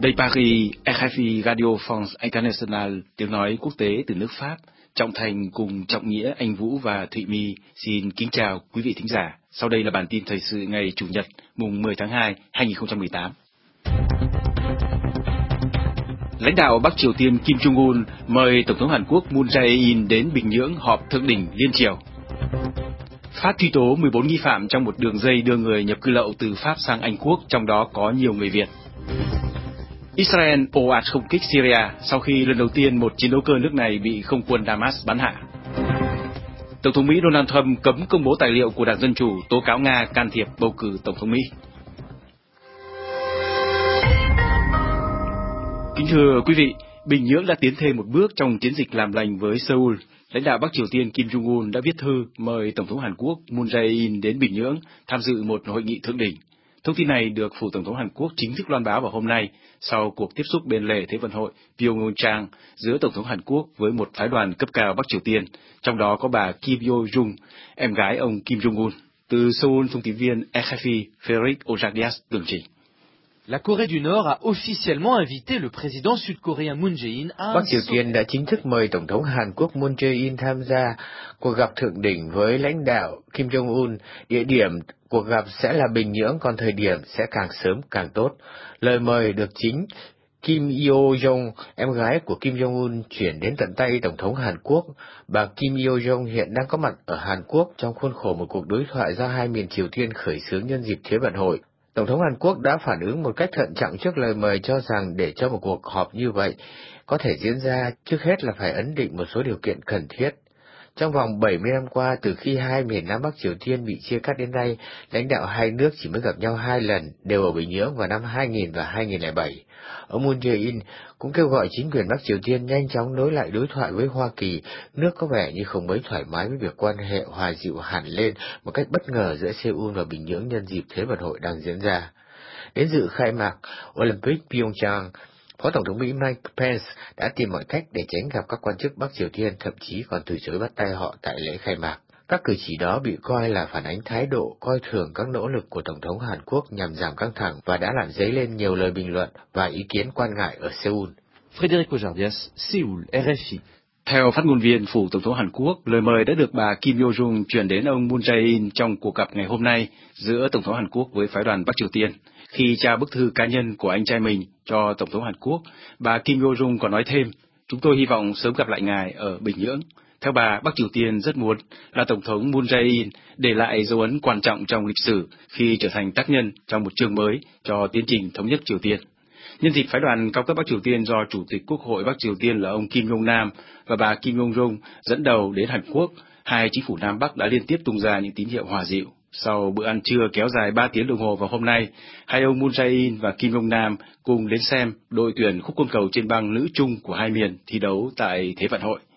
Đây Paris, RFI Radio France International, tiếng nói quốc tế từ nước Pháp. Trọng Thành cùng Trọng Nghĩa, Anh Vũ và Thụy My xin kính chào quý vị thính giả. Sau đây là bản tin thời sự ngày Chủ nhật, mùng 10 tháng 2, 2018. Lãnh đạo Bắc Triều Tiên Kim Jong-un mời Tổng thống Hàn Quốc Moon Jae-in đến Bình Nhưỡng họp thượng đỉnh liên triều. Pháp truy tố 14 nghi phạm trong một đường dây đưa người nhập cư lậu từ Pháp sang Anh Quốc, trong đó có nhiều người Việt. Israel ồ ạt không kích Syria sau khi lần đầu tiên một chiến đấu cơ nước này bị không quân Damas bắn hạ. Tổng thống Mỹ Donald Trump cấm công bố tài liệu của Đảng Dân Chủ tố cáo Nga can thiệp bầu cử Tổng thống Mỹ. Kính thưa quý vị, Bình Nhưỡng đã tiến thêm một bước trong chiến dịch làm lành với Seoul. Lãnh đạo Bắc Triều Tiên Kim Jong-un đã viết thư mời Tổng thống Hàn Quốc Moon Jae-in đến Bình Nhưỡng tham dự một hội nghị thượng đỉnh. Thông tin này được Phủ Tổng thống Hàn Quốc chính thức loan báo vào hôm nay sau cuộc tiếp xúc bên lề Thế vận hội Pyeongchang giữa Tổng thống Hàn Quốc với một phái đoàn cấp cao Bắc Triều Tiên, trong đó có bà Kim Yo-jung, em gái ông Kim Jong-un. Từ Seoul, thông tin viên RFI Frédéric Ojagias tường trình. La Corée du Nord a officiellement invité le président sud-coréen Moon Jae-in à Bắc Triều Tiên đã chính thức mời Tổng thống Hàn Quốc Moon Jae-in tham gia cuộc gặp thượng đỉnh với lãnh đạo Kim Jong-un. Địa điểm cuộc gặp sẽ là Bình Nhưỡng, còn thời điểm sẽ càng sớm càng tốt. Lời mời được chính Kim Yo-jung, em gái của Kim Jong-un, chuyển đến tận tay Tổng thống Hàn Quốc. Bà Kim Yo-jung hiện đang có mặt ở Hàn Quốc trong khuôn khổ một cuộc đối thoại do hai miền Triều Tiên khởi xướng nhân dịp Thế vận hội. Tổng thống Hàn Quốc đã phản ứng một cách thận trọng trước lời mời, cho rằng để cho một cuộc họp như vậy có thể diễn ra, trước hết là phải ấn định một số điều kiện cần thiết. Trong vòng 70 năm qua, từ khi hai miền Nam Bắc Triều Tiên bị chia cắt đến nay, lãnh đạo hai nước chỉ mới gặp nhau 2 lần, đều ở Bình Nhưỡng vào năm 2000 và 2007. Ông Moon Jae-in cũng kêu gọi chính quyền Bắc Triều Tiên nhanh chóng nối lại đối thoại với Hoa Kỳ. Nước có vẻ như không mấy thoải mái với việc quan hệ hòa dịu hẳn lên một cách bất ngờ giữa Seoul và Bình Nhưỡng nhân dịp Thế vận hội đang diễn ra. Đến dự khai mạc Olympic Pyeongchang, Phó Tổng thống Mỹ Mike Pence đã tìm mọi cách để tránh gặp các quan chức Bắc Triều Tiên, thậm chí còn từ chối bắt tay họ tại lễ khai mạc. Các cử chỉ đó bị coi là phản ánh thái độ coi thường các nỗ lực của Tổng thống Hàn Quốc nhằm giảm căng thẳng và đã làm dấy lên nhiều lời bình luận và ý kiến quan ngại ở Seoul. Frédéric Ojagias, Seoul, RFI. Theo phát ngôn viên Phủ Tổng thống Hàn Quốc, lời mời đã được bà Kim Yo-jung chuyển đến ông Moon Jae-in trong cuộc gặp ngày hôm nay giữa Tổng thống Hàn Quốc với phái đoàn Bắc Triều Tiên. Khi trao bức thư cá nhân của anh trai mình cho Tổng thống Hàn Quốc, bà Kim Yo-jung còn nói thêm, chúng tôi hy vọng sớm gặp lại ngài ở Bình Nhưỡng. Theo bà, Bắc Triều Tiên rất muốn là Tổng thống Moon Jae-in để lại dấu ấn quan trọng trong lịch sử khi trở thành tác nhân trong một chương mới cho tiến trình thống nhất Triều Tiên. Nhân dịp phái đoàn cao cấp Bắc Triều Tiên do Chủ tịch Quốc hội Bắc Triều Tiên là ông Kim Jong Nam và bà Kim Jong Jung dẫn đầu đến Hàn Quốc, hai chính phủ Nam Bắc đã liên tiếp tung ra những tín hiệu hòa dịu. Sau bữa ăn trưa kéo dài 3 tiếng đồng hồ vào hôm nay, hai ông Moon Jae-in và Kim Jong Nam cùng đến xem đội tuyển khúc côn cầu trên băng nữ chung của hai miền thi đấu tại Thế vận hội.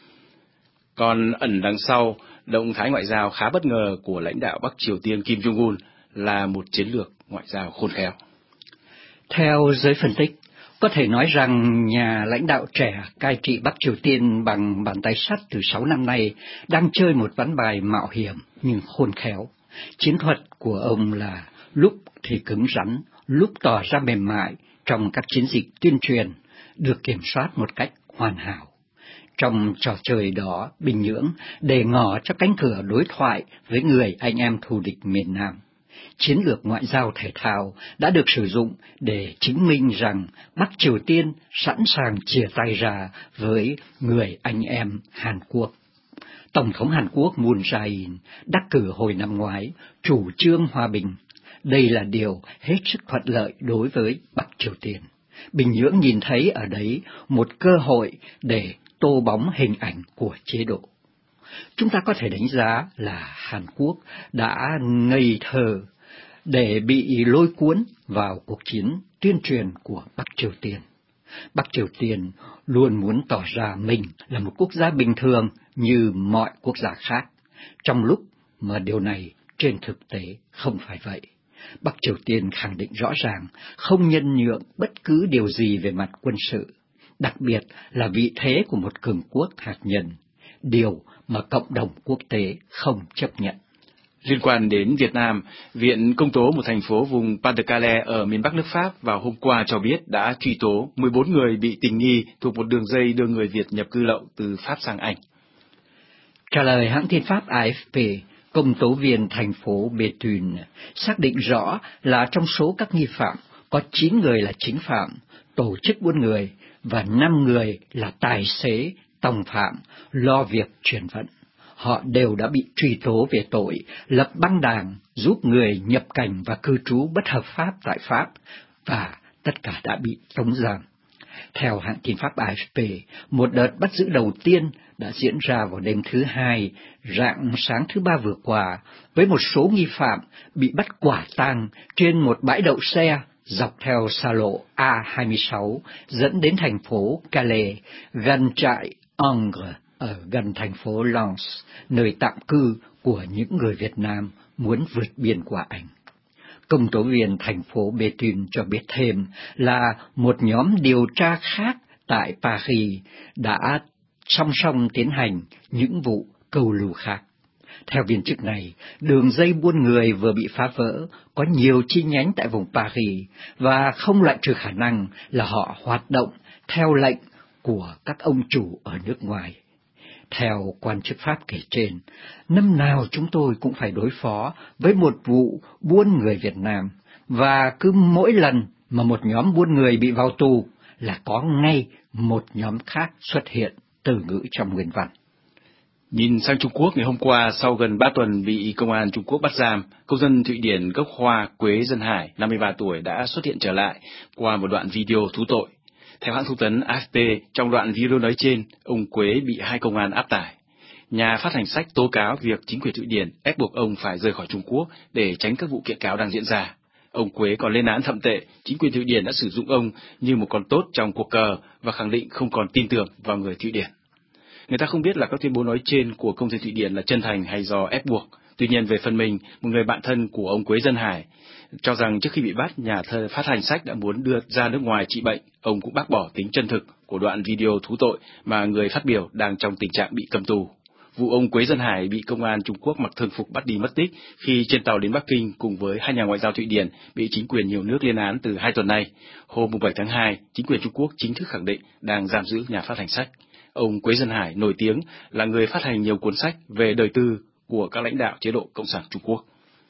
Còn ẩn đằng sau, động thái ngoại giao khá bất ngờ của lãnh đạo Bắc Triều Tiên Kim Jong-un là một chiến lược ngoại giao khôn khéo. Theo giới phân tích, có thể nói rằng nhà lãnh đạo trẻ cai trị Bắc Triều Tiên bằng bàn tay sắt từ 6 năm nay đang chơi một ván bài mạo hiểm nhưng khôn khéo. Chiến thuật của ông là lúc thì cứng rắn, lúc tỏ ra mềm mại trong các chiến dịch tuyên truyền, được kiểm soát một cách hoàn hảo. Trong trò chơi đó, Bình Nhưỡng để ngỏ cho cánh cửa đối thoại với người anh em thù địch miền Nam. Chiến lược ngoại giao thể thao đã được sử dụng để chứng minh rằng Bắc Triều Tiên sẵn sàng chìa tay ra với người anh em Hàn Quốc. Tổng thống Hàn Quốc Moon Jae-in đắc cử hồi năm ngoái, chủ trương hòa bình. Đây là điều hết sức thuận lợi đối với Bắc Triều Tiên. Bình Nhưỡng nhìn thấy ở đấy một cơ hội để tô bóng hình ảnh của chế độ. Chúng ta có thể đánh giá là Hàn Quốc đã ngây thơ để bị lôi cuốn vào cuộc chiến tuyên truyền của Bắc Triều Tiên. Bắc Triều Tiên luôn muốn tỏ ra mình là một quốc gia bình thường như mọi quốc gia khác, trong lúc mà điều này trên thực tế không phải vậy. Bắc Triều Tiên khẳng định rõ ràng không nhân nhượng bất cứ điều gì về mặt quân sự, đặc biệt là vị thế của một cường quốc hạt nhân, điều mà cộng đồng quốc tế không chấp nhận. Liên quan đến Việt Nam, Viện Công tố một thành phố vùng Pas-de-Calais ở miền Bắc nước Pháp vào hôm qua cho biết đã truy tố 14 người bị tình nghi thuộc một đường dây đưa người Việt nhập cư lậu từ Pháp sang Anh. Trả lời hãng tin Pháp AFP, công tố viên thành phố Béthune xác định rõ là trong số các nghi phạm có 9 người là chính phạm, tổ chức buôn người và 5 người là tài xế, tòng phạm, lo việc chuyển vận. Họ đều đã bị truy tố về tội lập băng đảng, giúp người nhập cảnh và cư trú bất hợp pháp tại Pháp, và tất cả đã bị tống giam. Theo hãng tin Pháp AFP, một đợt bắt giữ đầu tiên đã diễn ra vào đêm thứ Hai, rạng sáng thứ Ba vừa qua, với một số nghi phạm bị bắt quả tang trên một bãi đậu xe dọc theo xa lộ A26 dẫn đến thành phố Calais, gần trại Angre ở gần thành phố Lens, nơi tạm cư của những người Việt Nam muốn vượt biên qua Anh. Công tố viên thành phố Béthune cho biết thêm là một nhóm điều tra khác tại Paris đã song song tiến hành những vụ câu lưu khác. Theo viên chức này, đường dây buôn người vừa bị phá vỡ, có nhiều chi nhánh tại vùng Paris và không loại trừ khả năng là họ hoạt động theo lệnh của các ông chủ ở nước ngoài. Theo quan chức Pháp kể trên, năm nào chúng tôi cũng phải đối phó với một vụ buôn người Việt Nam, và cứ mỗi lần mà một nhóm buôn người bị vào tù là có ngay một nhóm khác xuất hiện, từ ngữ trong nguyên văn. Nhìn sang Trung Quốc, ngày hôm qua, sau gần 3 tuần bị công an Trung Quốc bắt giam, công dân Thụy Điển gốc Hoa Quế Dân Hải, 53 tuổi, đã xuất hiện trở lại qua một đoạn video thú tội. Theo hãng thông tấn AFP, trong đoạn video nói trên, ông Quế bị 2 công an áp tải. Nhà phát hành sách tố cáo việc chính quyền Thụy Điển ép buộc ông phải rời khỏi Trung Quốc để tránh các vụ kiện cáo đang diễn ra. Ông Quế còn lên án thậm tệ chính quyền Thụy Điển đã sử dụng ông như một con tốt trong cuộc cờ và khẳng định không còn tin tưởng vào người Thụy Điển. Người ta không biết là các tuyên bố nói trên của công dân Thụy Điển là chân thành hay do ép buộc. Tuy nhiên, về phần mình, một người bạn thân của ông Quế Dân Hải cho rằng trước khi bị bắt, nhà phát hành sách đã muốn đưa ra nước ngoài trị bệnh. Ông cũng bác bỏ tính chân thực của đoạn video thú tội mà người phát biểu đang trong tình trạng bị cầm tù. Vụ ông Quế Dân Hải bị công an Trung Quốc mặc thường phục bắt đi mất tích khi trên tàu đến Bắc Kinh cùng với 2 nhà ngoại giao Thụy Điển bị chính quyền nhiều nước lên án từ 2 tuần nay. Hôm 7 tháng 2, chính quyền Trung Quốc chính thức khẳng định đang giam giữ nhà phát hành sách. Ông Quế Dân Hải nổi tiếng là người phát hành nhiều cuốn sách về đời tư của các lãnh đạo chế độ Cộng sản Trung Quốc.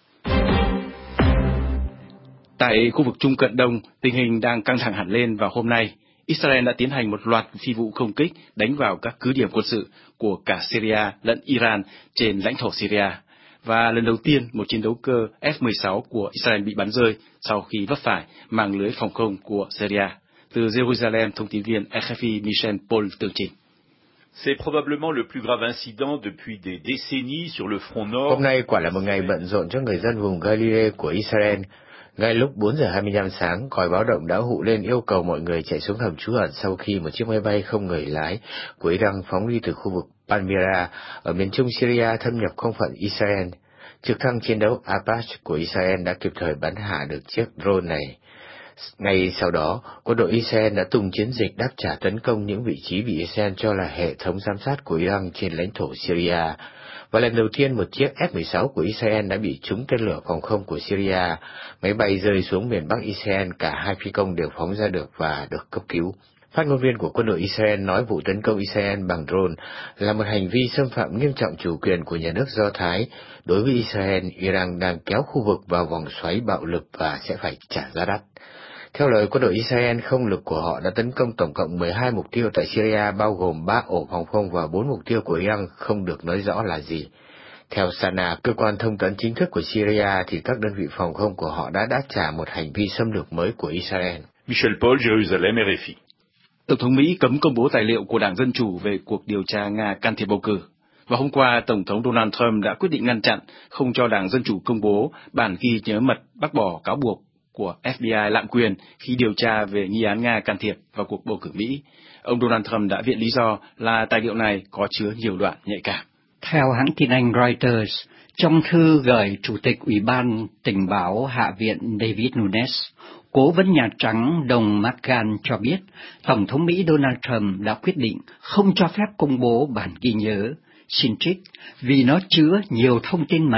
Tại khu vực Trung Cận Đông, tình hình đang căng thẳng hẳn lên vào hôm nay. Israel đã tiến hành một loạt phi vụ không kích đánh vào các cứ điểm quân sự của cả Syria lẫn Iran trên lãnh thổ Syria. Và lần đầu tiên, một chiến đấu cơ F-16 của Israel bị bắn rơi sau khi vấp phải mạng lưới phòng không của Syria. Từ Jerusalem, thông tin viên RFI Michel Paul tường trình. C'est probablement le plus grave incident depuis des décennies sur le front nord. Hôm nay quả là một ngày bận rộn cho người dân vùng Galilee của Israel. Ngay lúc 4 giờ 25 sáng, còi báo động đã hụ lên yêu cầu mọi người chạy xuống hầm trú ẩn sau khi một chiếc máy bay không người lái của Iran phóng đi từ khu vực Palmyra ở miền trung Syria thâm nhập không phận Israel. Trực thăng chiến đấu Apache của Israel đã kịp thời bắn hạ được chiếc drone này. Ngay sau đó, quân đội Israel đã tung chiến dịch đáp trả tấn công những vị trí bị Israel cho là hệ thống giám sát của Iran trên lãnh thổ Syria. Và lần đầu tiên một chiếc F-16 của Israel đã bị trúng tên lửa phòng không của Syria. Máy bay rơi xuống miền Bắc Israel, cả 2 phi công đều phóng ra được và được cấp cứu. Phát ngôn viên của quân đội Israel nói vụ tấn công Israel bằng drone là một hành vi xâm phạm nghiêm trọng chủ quyền của nhà nước Do Thái. Đối với Israel, Iran đang kéo khu vực vào vòng xoáy bạo lực và sẽ phải trả giá đắt. Theo lời quân đội Israel, không lực của họ đã tấn công tổng cộng 12 mục tiêu tại Syria, bao gồm 3 ổ phòng không và 4 mục tiêu của Iran không được nói rõ là gì. Theo Sana, cơ quan thông tấn chính thức của Syria, thì các đơn vị phòng không của họ đã đáp trả một hành vi xâm lược mới của Israel. Michel Paul, Jerusalem, RFI. Tổng thống Mỹ cấm công bố tài liệu của Đảng Dân Chủ về cuộc điều tra Nga can thiệp bầu cử. Và hôm qua, Tổng thống Donald Trump đã quyết định ngăn chặn, không cho Đảng Dân Chủ công bố bản ghi nhớ mật bác bỏ cáo buộc của FBI lạm quyền khi điều tra về nghi án Nga can thiệp vào cuộc bầu cử Mỹ. Ông Donald Trump đã viện lý do là tài liệu này có chứa nhiều đoạn nhạy cảm. Theo hãng tin Anh Reuters, trong thư gửi Chủ tịch Ủy ban Tình báo Hạ viện David Nunes, Cố vấn Nhà Trắng Don McGahn cho biết Tổng thống Mỹ Donald Trump đã quyết định không cho phép công bố bản ghi nhớ, xin trích, vì nó chứa nhiều thông tin mật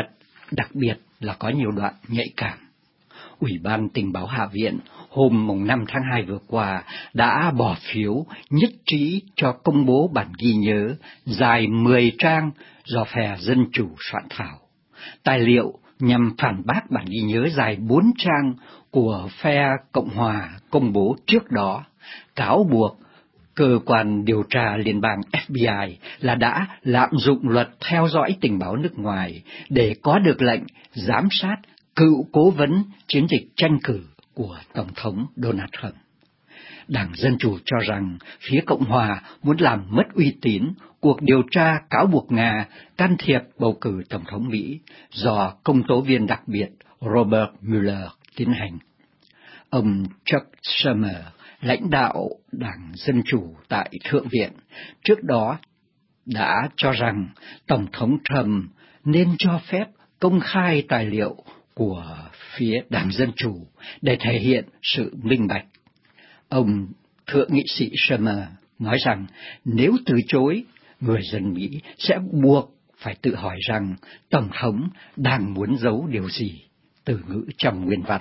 đặc biệt là có nhiều đoạn nhạy cảm. Ủy ban Tình báo Hạ viện hôm 5 tháng 2 vừa qua đã bỏ phiếu nhất trí cho công bố bản ghi nhớ dài 10 trang do phe Dân Chủ soạn thảo. Tài liệu nhằm phản bác bản ghi nhớ dài 4 trang của phe Cộng hòa công bố trước đó, cáo buộc cơ quan điều tra liên bang FBI là đã lạm dụng luật theo dõi tình báo nước ngoài để có được lệnh giám sát cựu cố vấn chiến dịch tranh cử của Tổng thống Donald Trump. Đảng Dân Chủ cho rằng phía Cộng hòa muốn làm mất uy tín cuộc điều tra cáo buộc Nga can thiệp bầu cử Tổng thống Mỹ do công tố viên đặc biệt Robert Mueller tiến hành. Ông Chuck Schumer, lãnh đạo Đảng Dân Chủ tại Thượng viện, trước đó đã cho rằng Tổng thống Trump nên cho phép công khai tài liệu của phía Đảng Dân Chủ để thể hiện sự minh bạch. Ông Thượng nghị sĩ Schumer nói rằng nếu từ chối, người dân Mỹ sẽ buộc phải tự hỏi rằng Tổng thống đang muốn giấu điều gì, từ ngữ trong nguyên văn.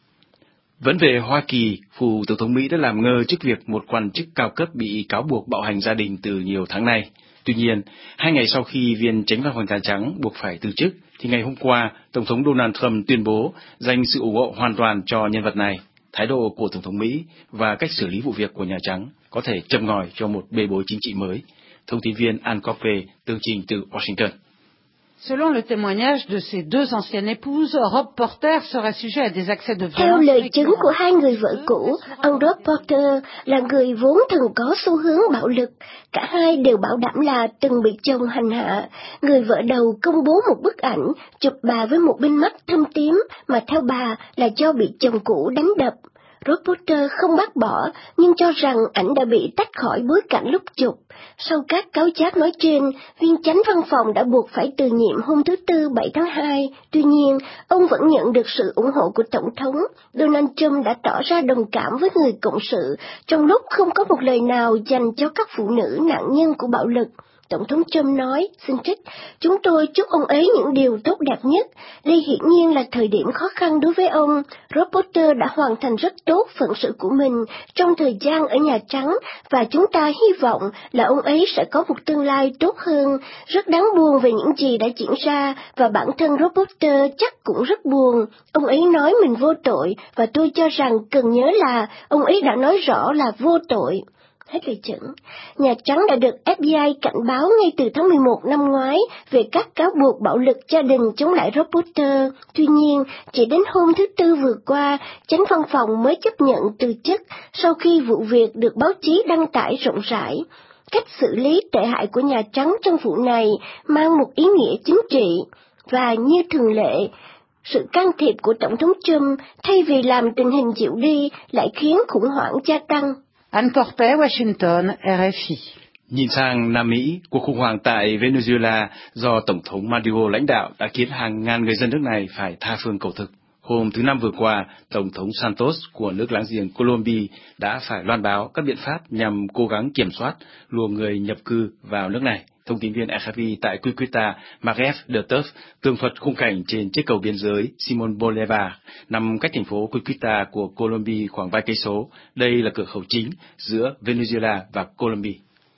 Vẫn về Hoa Kỳ, phủ Tổng thống Mỹ đã làm ngơ trước việc một quan chức cao cấp bị cáo buộc bạo hành gia đình từ nhiều tháng nay. Tuy nhiên, 2 ngày sau khi viên chánh văn phòng Nhà Trắng buộc phải từ chức, thì ngày hôm qua, Tổng thống Donald Trump tuyên bố dành sự ủng hộ hoàn toàn cho nhân vật này. Thái độ của Tổng thống Mỹ và cách xử lý vụ việc của Nhà Trắng có thể châm ngòi cho một bê bối chính trị mới. Thông tin viên Ann Coppe tường trình từ Washington. Selon le témoignage de ces deux anciennes épouses, Rob Porter serait sujet à des accès de violence. Theo lời chứng của 2 người vợ cũ, ông Rob Porter là người vốn thường có xu hướng bạo lực. Cả hai đều bảo đảm là từng bị chồng hành hạ. Người vợ đầu công bố một bức ảnh chụp bà với một bên mắt thâm tím mà theo bà là do bị chồng cũ đánh đập. Rob Porter không bác bỏ, nhưng cho rằng ảnh đã bị tách khỏi bối cảnh lúc chụp. Sau các cáo chát nói trên, viên chánh văn phòng đã buộc phải từ nhiệm hôm thứ Tư 7 tháng 2. Tuy nhiên, ông vẫn nhận được sự ủng hộ của Tổng thống. Donald Trump đã tỏ ra đồng cảm với người cộng sự, trong lúc không có một lời nào dành cho các phụ nữ nạn nhân của bạo lực. Tổng thống Trump nói, xin trích, chúng tôi chúc ông ấy những điều tốt đẹp nhất. Đây hiển nhiên là thời điểm khó khăn đối với ông. Rob Porter đã hoàn thành rất tốt phận sự của mình trong thời gian ở Nhà Trắng, và chúng ta hy vọng là ông ấy sẽ có một tương lai tốt hơn. Rất đáng buồn về những gì đã diễn ra, và bản thân Rob Porter chắc cũng rất buồn. Ông ấy nói mình vô tội, và tôi cho rằng cần nhớ là ông ấy đã nói rõ là vô tội. Hết lời dẫn. Nhà Trắng đã được FBI cảnh báo ngay từ tháng 11 năm ngoái về các cáo buộc bạo lực gia đình chống lại Rob Porter. Tuy nhiên, chỉ đến hôm thứ Tư vừa qua, chánh văn phòng mới chấp nhận từ chức sau khi vụ việc được báo chí đăng tải rộng rãi. Cách xử lý tệ hại của Nhà Trắng trong vụ này mang một ý nghĩa chính trị, và như thường lệ, sự can thiệp của Tổng thống Trump thay vì làm tình hình dịu đi lại khiến khủng hoảng gia tăng. Ann Coppe, Washington, RFI. Nhìn sang Nam Mỹ, cuộc khủng hoảng tại Venezuela do Tổng thống Maduro lãnh đạo đã khiến hàng ngàn người dân nước này phải tha phương cầu thực. Hôm thứ Năm vừa qua, Tổng thống Santos của nước láng giềng Colombia đã phải loan báo các biện pháp nhằm cố gắng kiểm soát luồng người nhập cư vào nước này. Thông tin viên RFI tại Cúcuta, Maref de Teuf tường thuật khung cảnh trên chiếc cầu biên giới Simón Bolívar nằm cách thành phố Cúcuta của Colombia khoảng vài cây số. Đây là cửa khẩu chính giữa Venezuela và Colombia.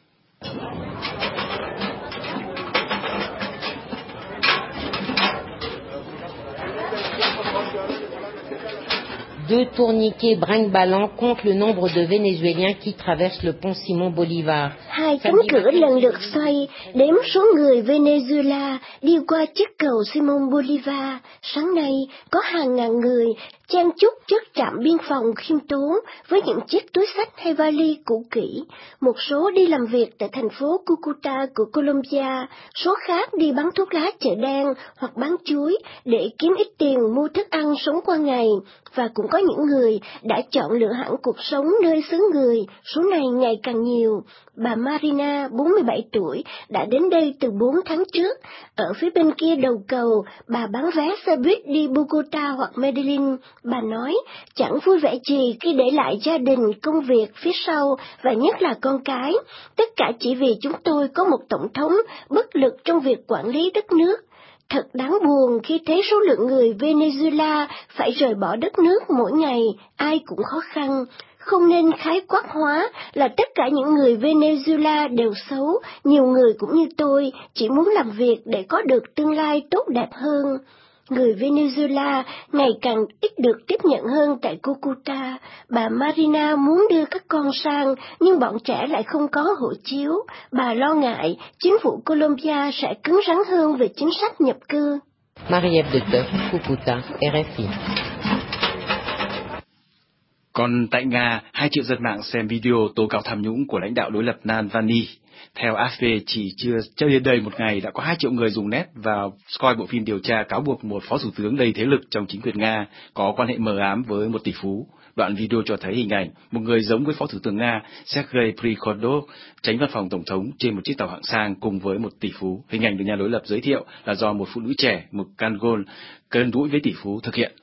Deux tourniquets brinque-ballants comptent le nombre de Vénézuéliens qui traversent le pont Simón Bolívar. 2 cánh cửa lần lượt xoay, đếm số người Venezuela đi qua chiếc cầu Simón Bolívar. Sáng nay, có hàng ngàn người chen chúc trước trạm biên phòng khiêm tốn với những chiếc túi xách hay vali cũ kỹ. Một số đi làm việc tại thành phố Cúcuta của Colombia, số khác đi bán thuốc lá chợ đen hoặc bán chuối để kiếm ít tiền mua thức ăn sống qua ngày. Và cũng có những người đã chọn lựa hẳn cuộc sống nơi xứ người, số này ngày càng nhiều. Bà Marina, 47 tuổi, đã đến đây từ 4 tháng trước. Ở phía bên kia đầu cầu, bà bán vé xe buýt đi Bogota hoặc Medellin. Bà nói, chẳng vui vẻ gì khi để lại gia đình, công việc phía sau, và nhất là con cái. Tất cả chỉ vì chúng tôi có một tổng thống bất lực trong việc quản lý đất nước. Thật đáng buồn khi thấy số lượng người Venezuela phải rời bỏ đất nước mỗi ngày, ai cũng khó khăn. Không nên khái quát hóa là tất cả những người Venezuela đều xấu, nhiều người cũng như tôi chỉ muốn làm việc để có được tương lai tốt đẹp hơn. Người Venezuela ngày càng ít được tiếp nhận hơn tại Cúcuta. Bà Marina muốn đưa các con sang, nhưng bọn trẻ lại không có hộ chiếu. Bà lo ngại chính phủ Colombia sẽ cứng rắn hơn về chính sách nhập cư. Marie-Ève de Teuf, Cúcuta, RFI. Còn tại Nga, 2 triệu dân mạng xem video tố cáo tham nhũng của lãnh đạo đối lập Navalny. Theo AFP, chỉ chưa đến đây một ngày đã có 2 triệu người dùng net vào coi bộ phim điều tra cáo buộc một phó thủ tướng đầy thế lực trong chính quyền Nga có quan hệ mờ ám với một tỷ phú. Đoạn video cho thấy hình ảnh một người giống với phó thủ tướng Nga Sergei Prikhodov tránh văn phòng tổng thống trên một chiếc tàu hạng sang cùng với một tỷ phú. Hình ảnh được nhà đối lập giới thiệu là do một phụ nữ trẻ, một Kangol cân đũi với tỷ phú thực hiện.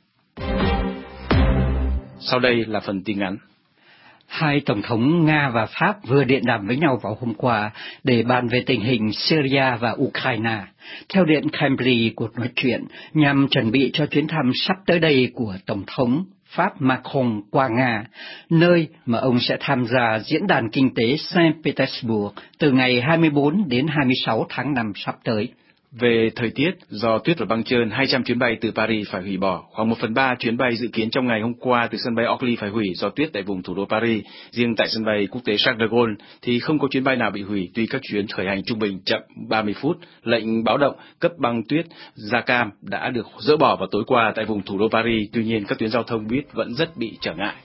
Sau đây là phần tin ngắn. Hai tổng thống Nga và Pháp vừa điện đàm với nhau vào hôm qua để bàn về tình hình Syria và Ukraine. Theo điện Kremlin, cuộc nói chuyện nhằm chuẩn bị cho chuyến thăm sắp tới đây của Tổng thống Pháp Macron qua Nga, nơi mà ông sẽ tham gia diễn đàn kinh tế Saint Petersburg từ ngày 24 đến 26 tháng 5 sắp tới. Về thời tiết, do tuyết và băng trơn, 200 chuyến bay từ Paris phải hủy bỏ. Khoảng 1/3 chuyến bay dự kiến trong ngày hôm qua từ sân bay Orly phải hủy do tuyết tại vùng thủ đô Paris. Riêng tại sân bay quốc tế Charles de Gaulle thì không có chuyến bay nào bị hủy, tuy các chuyến khởi hành trung bình chậm 30 phút. Lệnh báo động cấp băng tuyết da cam đã được dỡ bỏ vào tối qua tại vùng thủ đô Paris, tuy nhiên các tuyến giao thông buýt vẫn rất bị trở ngại.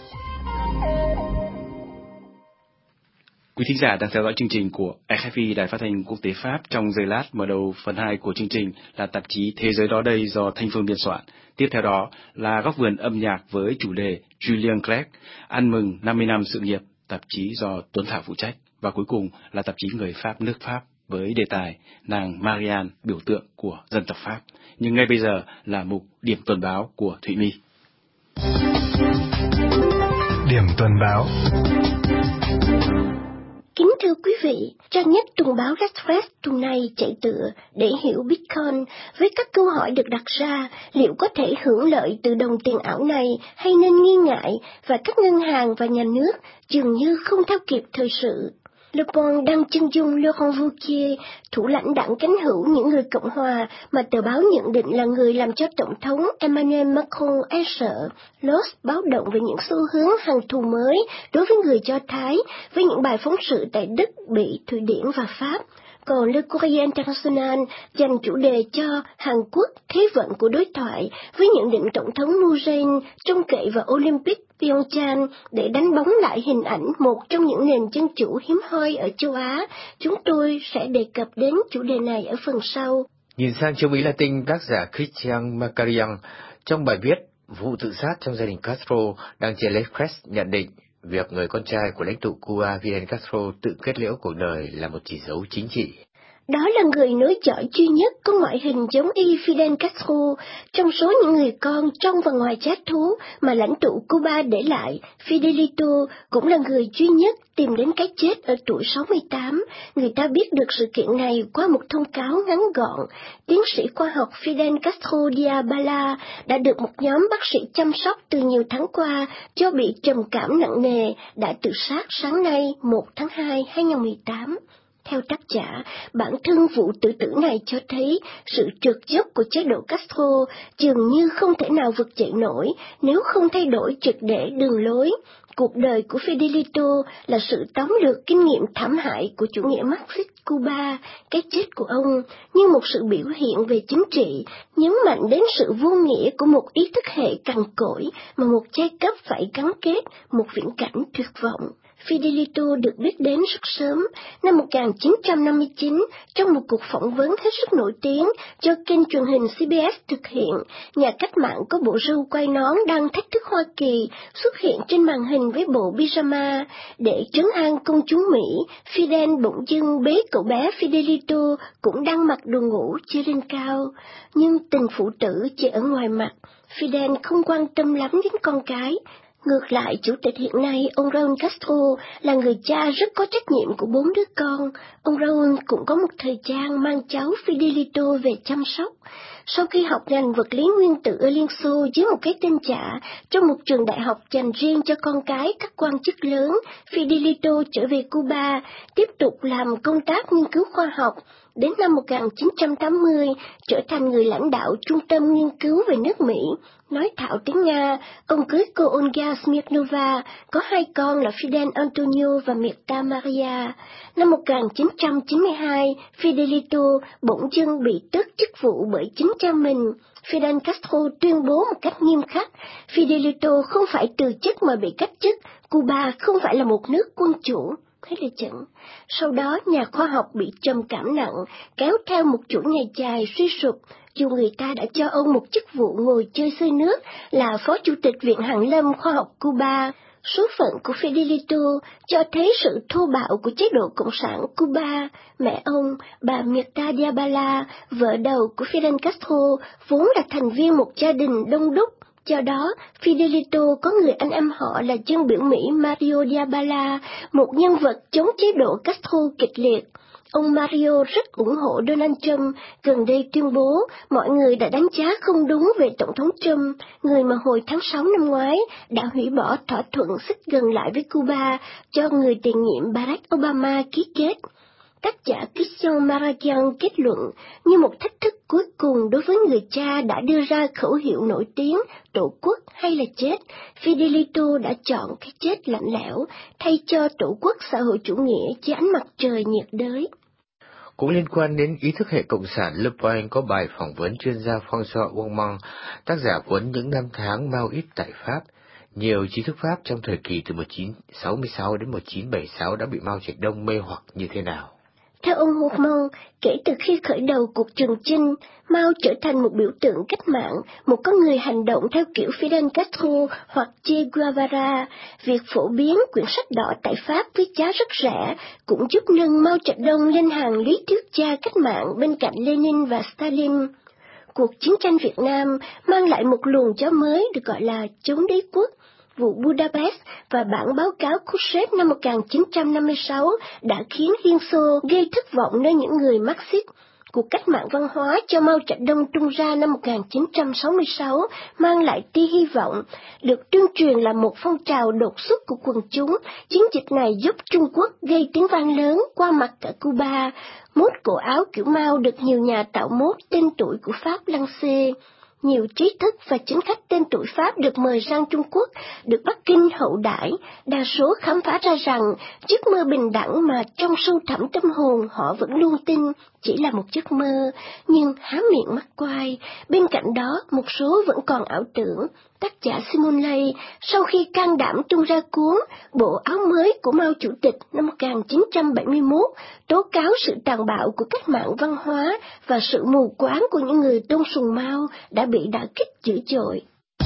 Quý thính giả đang theo dõi chương trình của RFI, Đài Phát thanh Quốc tế Pháp. Trong giây lát mở đầu phần 2 của chương trình là tạp chí Thế giới đó đây do Thanh Phương biên soạn. Tiếp theo đó là góc vườn âm nhạc với chủ đề Julien Clerc, ăn mừng 50 năm sự nghiệp, tạp chí do Tuấn Thảo phụ trách. Và cuối cùng là tạp chí Người Pháp nước Pháp với đề tài nàng Marianne, biểu tượng của dân tộc Pháp. Nhưng ngay bây giờ là mục điểm tuần báo của Thụy My. Điểm tuần báo. Kính thưa quý vị, trang nhất tuần báo Express tuần này chạy tựa để hiểu Bitcoin với các câu hỏi được đặt ra liệu có thể hưởng lợi từ đồng tiền ảo này hay nên nghi ngại, và các ngân hàng và nhà nước dường như không theo kịp thời sự. Le Monde đăng chân dung Laurent Wauquiez, thủ lãnh đảng cánh hữu những người Cộng hòa mà tờ báo nhận định là người làm cho Tổng thống Emmanuel Macron e sợ. Los báo động về những xu hướng hàng thù mới đối với người Do Thái, với những bài phóng sự tại Đức, Bỉ, Thụy Điển và Pháp. Còn Le Courrier International dành chủ đề cho Hàn Quốc thế vận của đối thoại, với nhận định Tổng thống Moon Jae-in trông cậy vào Olympic Pyeongchang để đánh bóng lại hình ảnh một trong những nền dân chủ hiếm hoi ở châu Á. Chúng tôi sẽ đề cập đến chủ đề này ở phần sau. Nhìn sang châu Mỹ Latin, tác giả Christian Macarian trong bài viết Vụ tự sát trong gia đình Castro đăng trên L'Express nhận định việc người con trai của lãnh tụ Cuba Fidel Castro tự kết liễu cuộc đời là một chỉ dấu chính trị. Đó là người nối dõi duy nhất có ngoại hình giống y Fidel Castro trong số những người con trong và ngoài chết thú mà lãnh tụ Cuba để lại. Fidelito cũng là người duy nhất tìm đến cái chết ở tuổi 68. Người ta biết được sự kiện này qua một thông cáo ngắn gọn. Tiến sĩ khoa học Fidel Castro Diabala đã được một nhóm bác sĩ chăm sóc từ nhiều tháng qua do bị trầm cảm nặng nề đã tự sát sáng nay 1 tháng 2, 2018. Theo tác giả, bản thân vụ tự tử này cho thấy sự trượt dốc của chế độ Castro dường như không thể nào vực dậy nổi nếu không thay đổi triệt để đường lối. Cuộc đời của Fidelito là sự tóm lược kinh nghiệm thảm hại của chủ nghĩa Marxist Cuba. Cái chết của ông như một sự biểu hiện về chính trị, nhấn mạnh đến sự vô nghĩa của một ý thức hệ cằn cỗi mà một giai cấp phải gắn kết, một viễn cảnh tuyệt vọng. Fidelito được biết đến rất sớm, năm 1959, trong một cuộc phỏng vấn hết sức nổi tiếng do kênh truyền hình CBS thực hiện. Nhà cách mạng có bộ râu quai nón đang thách thức Hoa Kỳ xuất hiện trên màn hình với bộ pyjama. Để trấn an công chúng Mỹ, Fidel bỗng dưng bế cậu bé Fidelito cũng đang mặc đồ ngủ chơi lên cao. Nhưng tình phụ tử chỉ ở ngoài mặt, Fidel không quan tâm lắm đến con cái. Ngược lại, chủ tịch hiện nay, ông Raúl Castro, là người cha rất có trách nhiệm của 4 đứa con. Ông Raúl cũng có một thời gian mang cháu Fidelito về chăm sóc. Sau khi học ngành vật lý nguyên tử ở Liên Xô dưới một cái tên giả trong một trường đại học dành riêng cho con cái các quan chức lớn, Fidelito trở về Cuba, tiếp tục làm công tác nghiên cứu khoa học. Đến năm 1980, trở thành người lãnh đạo trung tâm nghiên cứu về nước Mỹ. Nói thạo tiếng Nga, ông cưới cô Olga Smirnova, có 2 con là Fidel Antonio và Mirta Maria. Năm 1992, Fidelito bỗng dưng bị tước chức vụ bởi chính cha mình. Fidel Castro tuyên bố một cách nghiêm khắc, Fidelito không phải từ chức mà bị cách chức, Cuba không phải là một nước quân chủ. Thế là chừng. Sau đó nhà khoa học bị trầm cảm nặng, kéo theo một chuỗi ngày dài suy sụp, dù người ta đã cho ông một chức vụ ngồi chơi xơi nước là Phó Chủ tịch Viện Hàn lâm Khoa học Cuba. Số phận của Fidelito cho thấy sự thô bạo của chế độ Cộng sản Cuba. Mẹ ông, bà Mirta Diabala, vợ đầu của Fidel Castro, vốn là thành viên một gia đình đông đúc. Do đó, Fidelito có người anh em họ là dân biểu Mỹ Mario Diabala, một nhân vật chống chế độ Castro kịch liệt. Ông Mario rất ủng hộ Donald Trump, gần đây tuyên bố mọi người đã đánh giá không đúng về Tổng thống Trump, người mà hồi tháng 6 năm ngoái đã hủy bỏ thỏa thuận xích gần lại với Cuba cho người tiền nhiệm Barack Obama ký kết. Tác giả Christian Maragian kết luận, như một thách thức cuối cùng đối với người cha đã đưa ra khẩu hiệu nổi tiếng tổ quốc hay là chết, Fidelito đã chọn cái chết lạnh lẽo thay cho tổ quốc xã hội chủ nghĩa dưới ánh mặt trời nhiệt đới. Cũng liên quan đến ý thức hệ cộng sản, Le Point có bài phỏng vấn chuyên gia François Ouangman, tác giả cuốn Những năm tháng Maoist tại Pháp. Nhiều trí thức Pháp trong thời kỳ từ 1966 đến 1976 đã bị Mao Trạch-đông mê hoặc như thế nào? Theo ông Hoffman, kể từ khi khởi đầu cuộc trường chinh, Mao trở thành một biểu tượng cách mạng, một con người hành động theo kiểu Fidel Castro hoặc Che Guevara. Việc phổ biến quyển sách đỏ tại Pháp với giá rất rẻ cũng giúp nâng Mao Trạch-đông lên hàng lý thuyết gia cách mạng bên cạnh Lenin và Stalin. Cuộc chiến tranh Việt Nam mang lại một luồng gió mới được gọi là chống đế quốc. Vụ Budapest và bản báo cáo Khrushchev năm 1956 đã khiến Liên Xô gây thất vọng nơi những người Marxist. Cuộc cách mạng văn hóa cho Mao Trạch-đông tung ra năm 1966 mang lại tia hy vọng, được tuyên truyền là một phong trào đột xuất của quần chúng. Chiến dịch này giúp Trung Quốc gây tiếng vang lớn qua mặt cả Cuba. Mốt cổ áo kiểu Mao được nhiều nhà tạo mốt tên tuổi của Pháp lăng xê. Nhiều trí thức và chính khách tên tuổi Pháp được mời sang Trung Quốc, được Bắc Kinh hậu đãi. Đa số khám phá ra rằng giấc mơ bình đẳng mà trong sâu thẳm tâm hồn họ vẫn luôn tin chỉ là một giấc mơ, nhưng há miệng mắc quai. Bên cạnh đó, một số vẫn còn ảo tưởng. Tác giả Simon Ley, sau khi can đảm tung ra cuốn Bộ áo mới của Mao Chủ tịch năm 1971, tố cáo sự tàn bạo của cách mạng văn hóa và sự mù quáng của những người tôn sùng Mao đã bị đả kích dữ dội.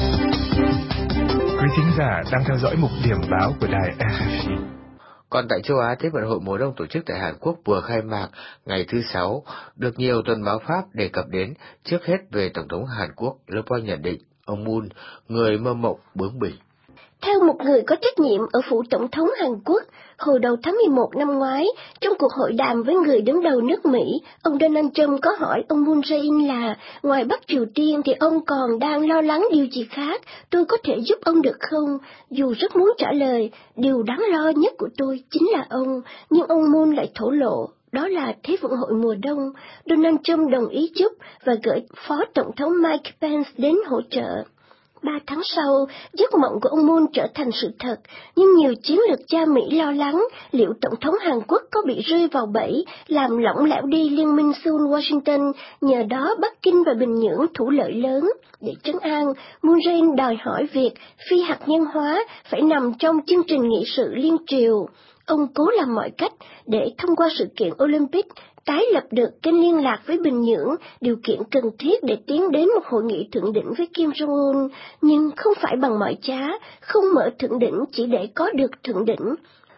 Quý thính giả đang theo dõi mục điểm báo của đài RFI. Còn tại châu Á, Thế vận hội mùa đông tổ chức tại Hàn Quốc vừa khai mạc ngày thứ Sáu, được nhiều tuần báo Pháp đề cập đến. Trước hết về Tổng thống Hàn Quốc, Le Point nhận định, ông Moon, người mơ mộng bướng bỉnh. Theo một người có trách nhiệm ở phủ Tổng thống Hàn Quốc, hồi đầu tháng 11 năm ngoái, trong cuộc hội đàm với người đứng đầu nước Mỹ, ông Donald Trump có hỏi ông Moon Jae-in là, ngoài Bắc Triều Tiên thì ông còn đang lo lắng điều gì khác, tôi có thể giúp ông được không? Dù rất muốn trả lời, điều đáng lo nhất của tôi chính là ông, nhưng ông Moon lại thổ lộ. Đó là Thế vận hội mùa đông. Donald Trump đồng ý giúp và gửi Phó Tổng thống Mike Pence đến hỗ trợ. 3 tháng sau, giấc mộng của ông Moon trở thành sự thật, nhưng nhiều chiến lược gia Mỹ lo lắng liệu Tổng thống Hàn Quốc có bị rơi vào bẫy làm lỏng lẻo đi liên minh Seoul-Washington, nhờ đó Bắc Kinh và Bình Nhưỡng thủ lợi lớn. Để trấn an, Moon Jae-in đòi hỏi việc phi hạt nhân hóa phải nằm trong chương trình nghị sự liên triều. Ông cố làm mọi cách để thông qua sự kiện Olympic tái lập được kênh liên lạc với Bình Nhưỡng, điều kiện cần thiết để tiến đến một hội nghị thượng đỉnh với Kim Jong-un, nhưng không phải bằng mọi giá, không mở thượng đỉnh chỉ để có được thượng đỉnh.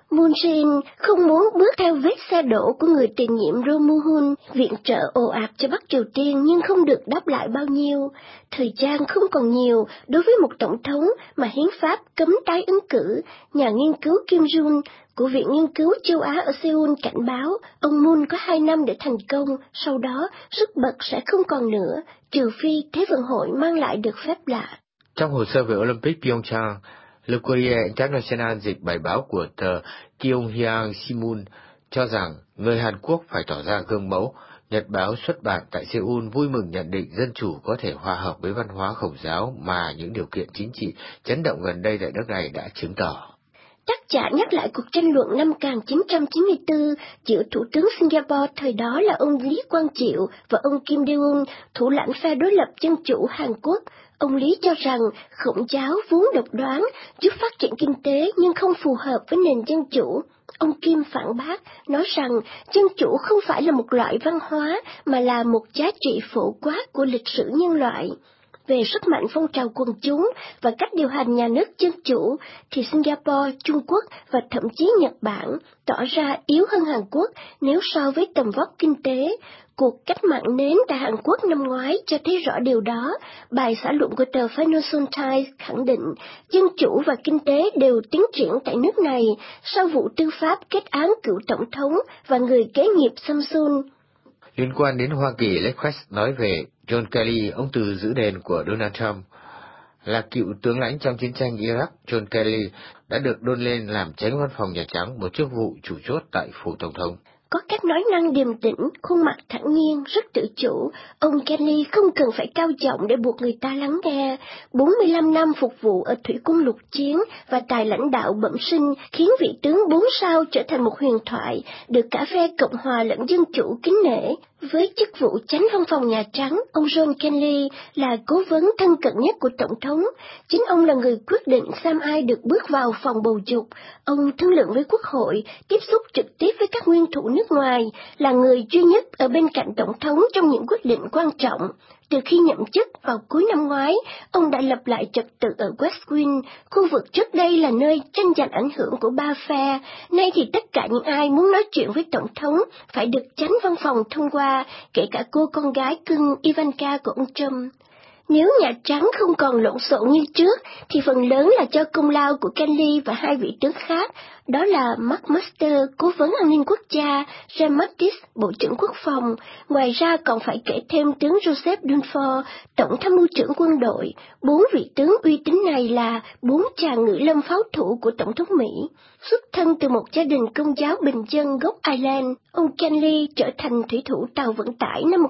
Moon Jae-in không muốn bước theo vết xe đổ của người tiền nhiệm Roh Moo-hun, viện trợ ồ ạt cho Bắc Triều Tiên nhưng không được đáp lại bao nhiêu. Thời gian không còn nhiều đối với một tổng thống mà hiến pháp cấm tái ứng cử. Nhà nghiên cứu Kim Jun của Viện Nghiên cứu Châu Á ở Seoul cảnh báo ông Moon có 2 năm để thành công, sau đó sức bật sẽ không còn nữa, trừ phi Thế vận hội mang lại được phép lạ. Trong hồ sơ về Olympic Pyeongchang, Le Courrier International dịch bài báo của tờ Kyunghyang Shimun cho rằng người Hàn Quốc phải tỏ ra gương mẫu. Nhật báo xuất bản tại Seoul vui mừng nhận định dân chủ có thể hòa hợp với văn hóa Khổng giáo mà những điều kiện chính trị chấn động gần đây tại nước này đã chứng tỏ. Tác giả nhắc lại cuộc tranh luận năm 1994 giữa Thủ tướng Singapore thời đó là ông Lý Quang Diệu và ông Kim Dae-un, thủ lãnh phe đối lập dân chủ Hàn Quốc. Ông Lý cho rằng Khổng giáo vốn độc đoán, giúp phát triển kinh tế nhưng không phù hợp với nền dân chủ. Ông Kim phản bác, nói rằng dân chủ không phải là một loại văn hóa mà là một giá trị phổ quát của lịch sử nhân loại. Về sức mạnh phong trào quần chúng và cách điều hành nhà nước dân chủ, thì Singapore, Trung Quốc và thậm chí Nhật Bản tỏ ra yếu hơn Hàn Quốc nếu so với tầm vóc kinh tế. Cuộc cách mạng nến tại Hàn Quốc năm ngoái cho thấy rõ điều đó. Bài xã luận của tờ Financial Times khẳng định dân chủ và kinh tế đều tiến triển tại nước này sau vụ tư pháp kết án cựu tổng thống và người kế nghiệp Samsung. Liên quan đến Hoa Kỳ, Lex West nói về John Kelly, ông từ giữ đền của Donald Trump. Là cựu tướng lãnh trong chiến tranh Iraq, John Kelly đã được đôn lên làm chánh văn phòng Nhà Trắng, một chức vụ chủ chốt tại phủ tổng thống. Có cách nói năng điềm tĩnh, khuôn mặt thản nhiên, rất tự chủ. Ông Kelly không cần phải cao giọng để buộc người ta lắng nghe. 45 năm phục vụ ở thủy quân lục chiến và tài lãnh đạo bẩm sinh khiến vị tướng 4 sao trở thành một huyền thoại, được cả phe Cộng hòa lẫn Dân chủ kính nể. Với chức vụ chánh văn phòng Nhà Trắng, ông John Kelly là cố vấn thân cận nhất của Tổng thống. Chính ông là người quyết định xem ai được bước vào phòng bầu dục. Ông thương lượng với Quốc hội, tiếp xúc trực tiếp với các nguyên thủ nước ngoài, là người duy nhất ở bên cạnh Tổng thống trong những quyết định quan trọng. Từ khi nhậm chức vào cuối năm ngoái, ông đã lập lại trật tự ở West Wing, khu vực trước đây là nơi tranh giành ảnh hưởng của ba phe. Nay thì tất cả những ai muốn nói chuyện với Tổng thống phải được chánh văn phòng thông qua, kể cả cô con gái cưng Ivanka của ông Trump. Nếu Nhà Trắng không còn lộn xộn như trước, thì phần lớn là cho công lao của Kelly và 2 vị tướng khác, đó là Mark Master, cố vấn an ninh quốc gia, James Mattis, Bộ trưởng Quốc phòng. Ngoài ra còn phải kể thêm tướng Joseph Dunford, Tổng tham mưu trưởng quân đội. 4 vị tướng uy tín này là 4 chàng ngự lâm pháo thủ của Tổng thống Mỹ. Xuất thân từ một gia đình Công giáo bình dân gốc Ireland, ông Kelly trở thành thủy thủ tàu vận tải năm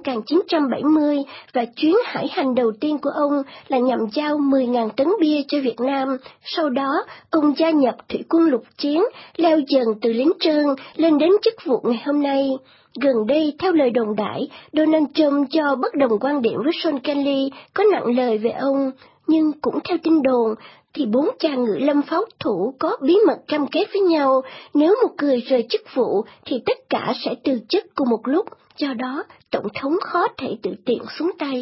1970 và chuyến hải hành đầu tiên của ông là nhằm giao 10.000 tấn bia cho Việt Nam. Sau đó, ông gia nhập thủy quân lục chiến, leo dần từ lính trơn lên đến chức vụ ngày hôm nay. Gần đây, theo lời đồn đại, Donald Trump do bất đồng quan điểm với John Kelly có nặng lời về ông, nhưng cũng theo tin đồn, thì 4 chàng ngự lâm pháo thủ có bí mật cam kết với nhau, nếu một người rời chức vụ thì tất cả sẽ từ chức cùng một lúc, do đó Tổng thống khó thể tự tiện xuống tay.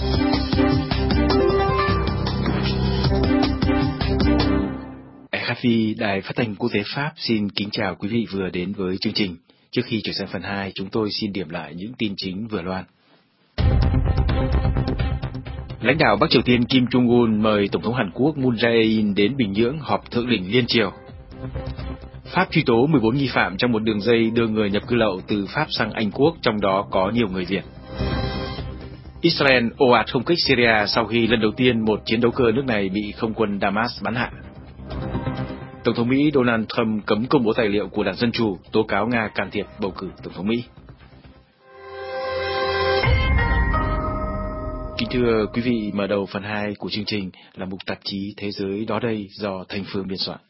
RFI, Đài Phát thanh Quốc tế Pháp xin kính chào quý vị vừa đến với chương trình. Trước khi chuyển sang phần 2, chúng tôi xin điểm lại những tin chính vừa loan. Lãnh đạo Bắc Triều Tiên Kim Jong-un mời Tổng thống Hàn Quốc Moon Jae-in đến Bình Nhưỡng họp thượng đỉnh liên triều. Pháp truy tố 14 nghi phạm trong một đường dây đưa người nhập cư lậu từ Pháp sang Anh Quốc, trong đó có nhiều người Việt. Israel ồ ạt không kích Syria sau khi lần đầu tiên một chiến đấu cơ nước này bị không quân Damas bắn hạ. Tổng thống Mỹ Donald Trump cấm công bố tài liệu của Đảng Dân Chủ tố cáo Nga can thiệp bầu cử Tổng thống Mỹ. Kính thưa quý vị, mở đầu phần 2 của chương trình là mục tạp chí Thế giới đó đây do Thành Phương biên soạn.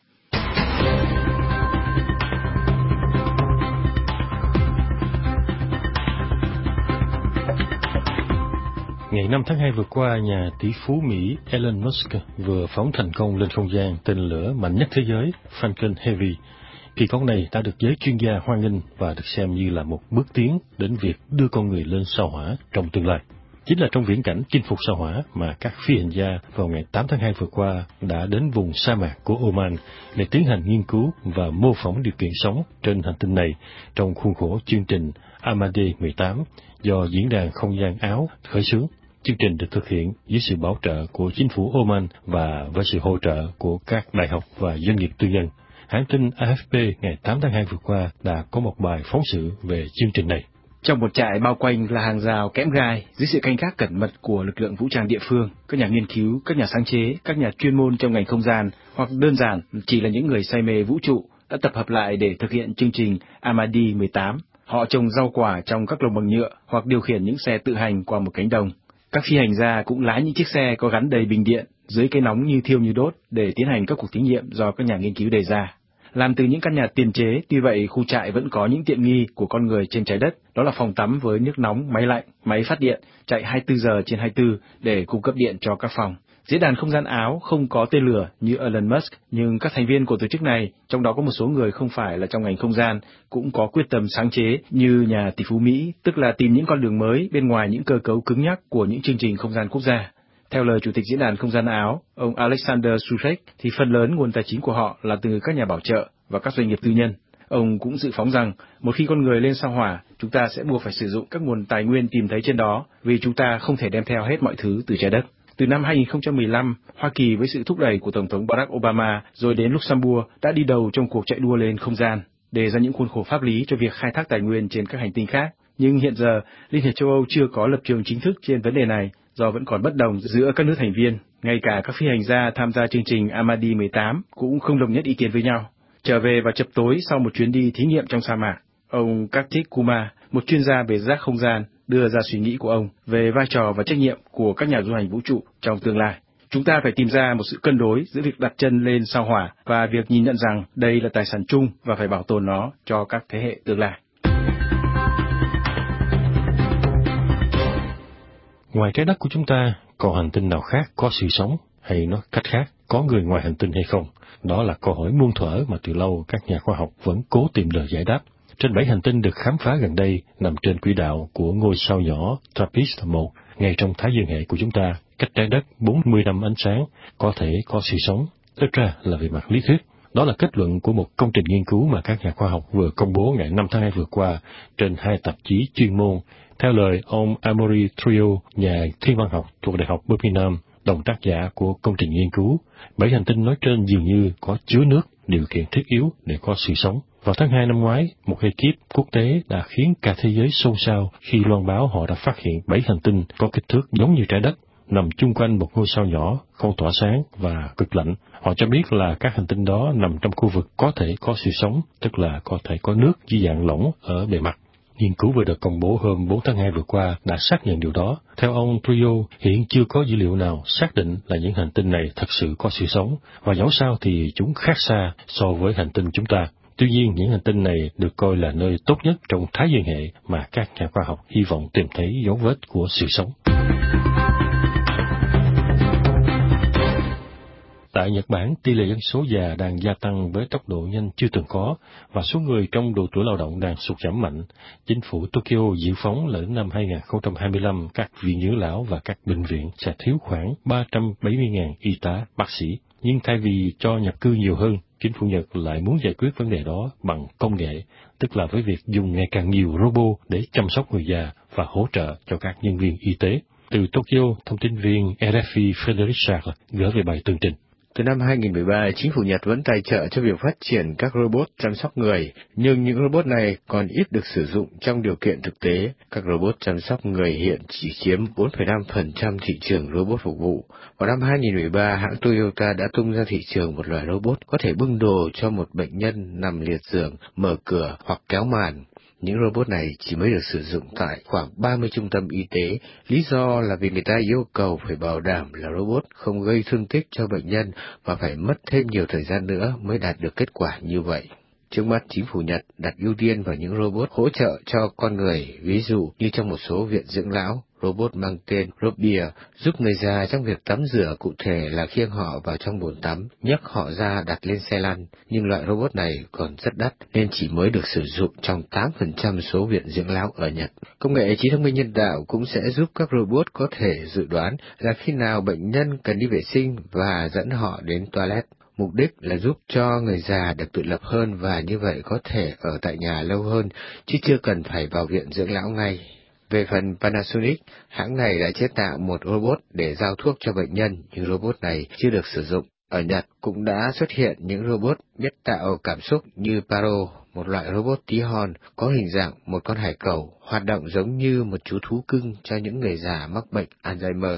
Ngày 5 tháng 2 vừa qua, nhà tỷ phú Mỹ Elon Musk vừa phóng thành công lên không gian tên lửa mạnh nhất thế giới Falcon Heavy. Phi công này đã được giới chuyên gia hoan nghênh và được xem như là một bước tiến đến việc đưa con người lên sao Hỏa trong tương lai. Chính là trong viễn cảnh chinh phục sao Hỏa mà các phi hành gia vào ngày 8 tháng 2 vừa qua đã đến vùng sa mạc của Oman để tiến hành nghiên cứu và mô phỏng điều kiện sống trên hành tinh này trong khuôn khổ chương trình Ahmadi 18 do Diễn đàn Không gian Áo khởi xướng. Chương trình được thực hiện dưới sự bảo trợ của chính phủ Oman và với sự hỗ trợ của các đại học và doanh nghiệp tư nhân. Hãng tin AFP ngày 8 tháng 2 vừa qua đã có một bài phóng sự về chương trình này. Trong một trại bao quanh là hàng rào kẽm gai, dưới sự canh gác cẩn mật của lực lượng vũ trang địa phương, các nhà nghiên cứu, các nhà sáng chế, các nhà chuyên môn trong ngành không gian, hoặc đơn giản chỉ là những người say mê vũ trụ, đã tập hợp lại để thực hiện chương trình Ahmadi 18. Họ trồng rau quả trong các lồng bằng nhựa hoặc điều khiển những xe tự hành qua một cánh đồng. Các phi hành gia cũng lái những chiếc xe có gắn đầy bình điện dưới cái nóng như thiêu như đốt để tiến hành các cuộc thí nghiệm do các nhà nghiên cứu đề ra. Làm từ những căn nhà tiền chế, tuy vậy khu trại vẫn có những tiện nghi của con người trên trái đất, đó là phòng tắm với nước nóng, máy lạnh, máy phát điện, chạy 24 giờ trên 24 để cung cấp điện cho các phòng. Diễn đàn không gian Áo không có tên lửa như Elon Musk, nhưng các thành viên của tổ chức này, trong đó có một số người không phải là trong ngành không gian, cũng có quyết tâm sáng chế như nhà tỷ phú Mỹ, tức là tìm những con đường mới bên ngoài những cơ cấu cứng nhắc của những chương trình không gian quốc gia. Theo lời Chủ tịch Diễn đàn Không gian Áo, ông Alexander Suchek, thì phần lớn nguồn tài chính của họ là từ các nhà bảo trợ và các doanh nghiệp tư nhân. Ông cũng dự phóng rằng, một khi con người lên sao Hỏa, chúng ta sẽ buộc phải sử dụng các nguồn tài nguyên tìm thấy trên đó, vì chúng ta không thể đem theo hết mọi thứ từ trái đất. Từ năm 2015, Hoa Kỳ với sự thúc đẩy của Tổng thống Barack Obama rồi đến Luxembourg đã đi đầu trong cuộc chạy đua lên không gian, đề ra những khuôn khổ pháp lý cho việc khai thác tài nguyên trên các hành tinh khác. Nhưng hiện giờ, Liên hiệp châu Âu chưa có lập trường chính thức trên vấn đề này, do vẫn còn bất đồng giữa các nước thành viên. Ngay cả các phi hành gia tham gia chương trình Ahmadi 18 cũng không đồng nhất ý kiến với nhau. Trở về vào chập tối sau một chuyến đi thí nghiệm trong sa mạc, ông Karthik Kumar, một chuyên gia về rác không gian, đưa ra suy nghĩ của ông về vai trò và trách nhiệm của các nhà du hành vũ trụ trong tương lai. Chúng ta phải tìm ra một sự cân đối giữa việc đặt chân lên sao Hỏa và việc nhìn nhận rằng đây là tài sản chung và phải bảo tồn nó cho các thế hệ tương lai. Ngoài trái đất của chúng ta, còn hành tinh nào khác có sự sống, hay nói cách khác, có người ngoài hành tinh hay không? Đó là câu hỏi muôn thuở mà từ lâu các nhà khoa học vẫn cố tìm lời giải đáp. Trên 7 hành tinh được khám phá gần đây nằm trên quỹ đạo của ngôi sao nhỏ TRAPPIST-1, ngay trong Thái dương hệ của chúng ta, cách trái đất 40 năm ánh sáng, có thể có sự sống. Ít ra là về mặt lý thuyết. Đó là kết luận của một công trình nghiên cứu mà các nhà khoa học vừa công bố ngày 5 tháng 2 vừa qua trên 2 tạp chí chuyên môn. Theo lời ông Amaury Trio, nhà thiên văn học thuộc Đại học Birmingham, đồng tác giả của công trình nghiên cứu, 7 hành tinh nói trên dường như có chứa nước, điều kiện thiết yếu để có sự sống. Vào tháng 2 năm ngoái, một ekip quốc tế đã khiến cả thế giới xôn xao khi loan báo họ đã phát hiện 7 hành tinh có kích thước giống như trái đất, nằm chung quanh một ngôi sao nhỏ, không tỏa sáng và cực lạnh. Họ cho biết là các hành tinh đó nằm trong khu vực có thể có sự sống, tức là có thể có nước dưới dạng lỏng ở bề mặt. Nghiên cứu vừa được công bố hôm 4 tháng 2 vừa qua đã xác nhận điều đó. Theo ông Trio, hiện chưa có dữ liệu nào xác định là những hành tinh này thật sự có sự sống, và dẫu sao thì chúng khác xa so với hành tinh chúng ta. Tuy nhiên, những hành tinh này được coi là nơi tốt nhất trong Thái dương hệ mà các nhà khoa học hy vọng tìm thấy dấu vết của sự sống. Tại Nhật Bản, tỷ lệ dân số già đang gia tăng với tốc độ nhanh chưa từng có và số người trong độ tuổi lao động đang sụt giảm mạnh. Chính phủ Tokyo dự phóng là đến năm 2025, các viện dưỡng lão và các bệnh viện sẽ thiếu khoảng 370.000 y tá, bác sĩ. Nhưng thay vì cho nhập cư nhiều hơn, chính phủ Nhật lại muốn giải quyết vấn đề đó bằng công nghệ, tức là với việc dùng ngày càng nhiều robot để chăm sóc người già và hỗ trợ cho các nhân viên y tế. Từ Tokyo, thông tin viên RFI Frederick Charles gửi về bài tường trình. Từ năm 2013, chính phủ Nhật vẫn tài trợ cho việc phát triển các robot chăm sóc người, nhưng những robot này còn ít được sử dụng trong điều kiện thực tế. Các robot chăm sóc người hiện chỉ chiếm 4,5% thị trường robot phục vụ. Vào năm 2013, hãng Toyota đã tung ra thị trường một loại robot có thể bưng đồ cho một bệnh nhân nằm liệt giường, mở cửa hoặc kéo màn. Những robot này chỉ mới được sử dụng tại khoảng 30 trung tâm y tế, lý do là vì người ta yêu cầu phải bảo đảm là robot không gây thương tích cho bệnh nhân và phải mất thêm nhiều thời gian nữa mới đạt được kết quả như vậy. Trước mắt, chính phủ Nhật đặt ưu tiên vào những robot hỗ trợ cho con người, ví dụ như trong một số viện dưỡng lão. robot mang tên Robier, giúp người già trong việc tắm rửa, cụ thể là khiêng họ vào trong bồn tắm, nhấc họ ra đặt lên xe lăn. Nhưng loại robot này còn rất đắt nên chỉ mới được sử dụng trong 8% số viện dưỡng lão ở Nhật. Công nghệ trí thông minh nhân tạo cũng sẽ giúp các robot có thể dự đoán là khi nào bệnh nhân cần đi vệ sinh và dẫn họ đến toilet. Mục đích là giúp cho người già được tự lập hơn và như vậy có thể ở tại nhà lâu hơn, chứ chưa cần phải vào viện dưỡng lão ngay. Về phần Panasonic, hãng này đã chế tạo một robot để giao thuốc cho bệnh nhân, nhưng robot này chưa được sử dụng. Ở Nhật cũng đã xuất hiện những robot biết tạo cảm xúc như Paro, một loại robot tí hon có hình dạng một con hải cẩu, hoạt động giống như một chú thú cưng cho những người già mắc bệnh Alzheimer.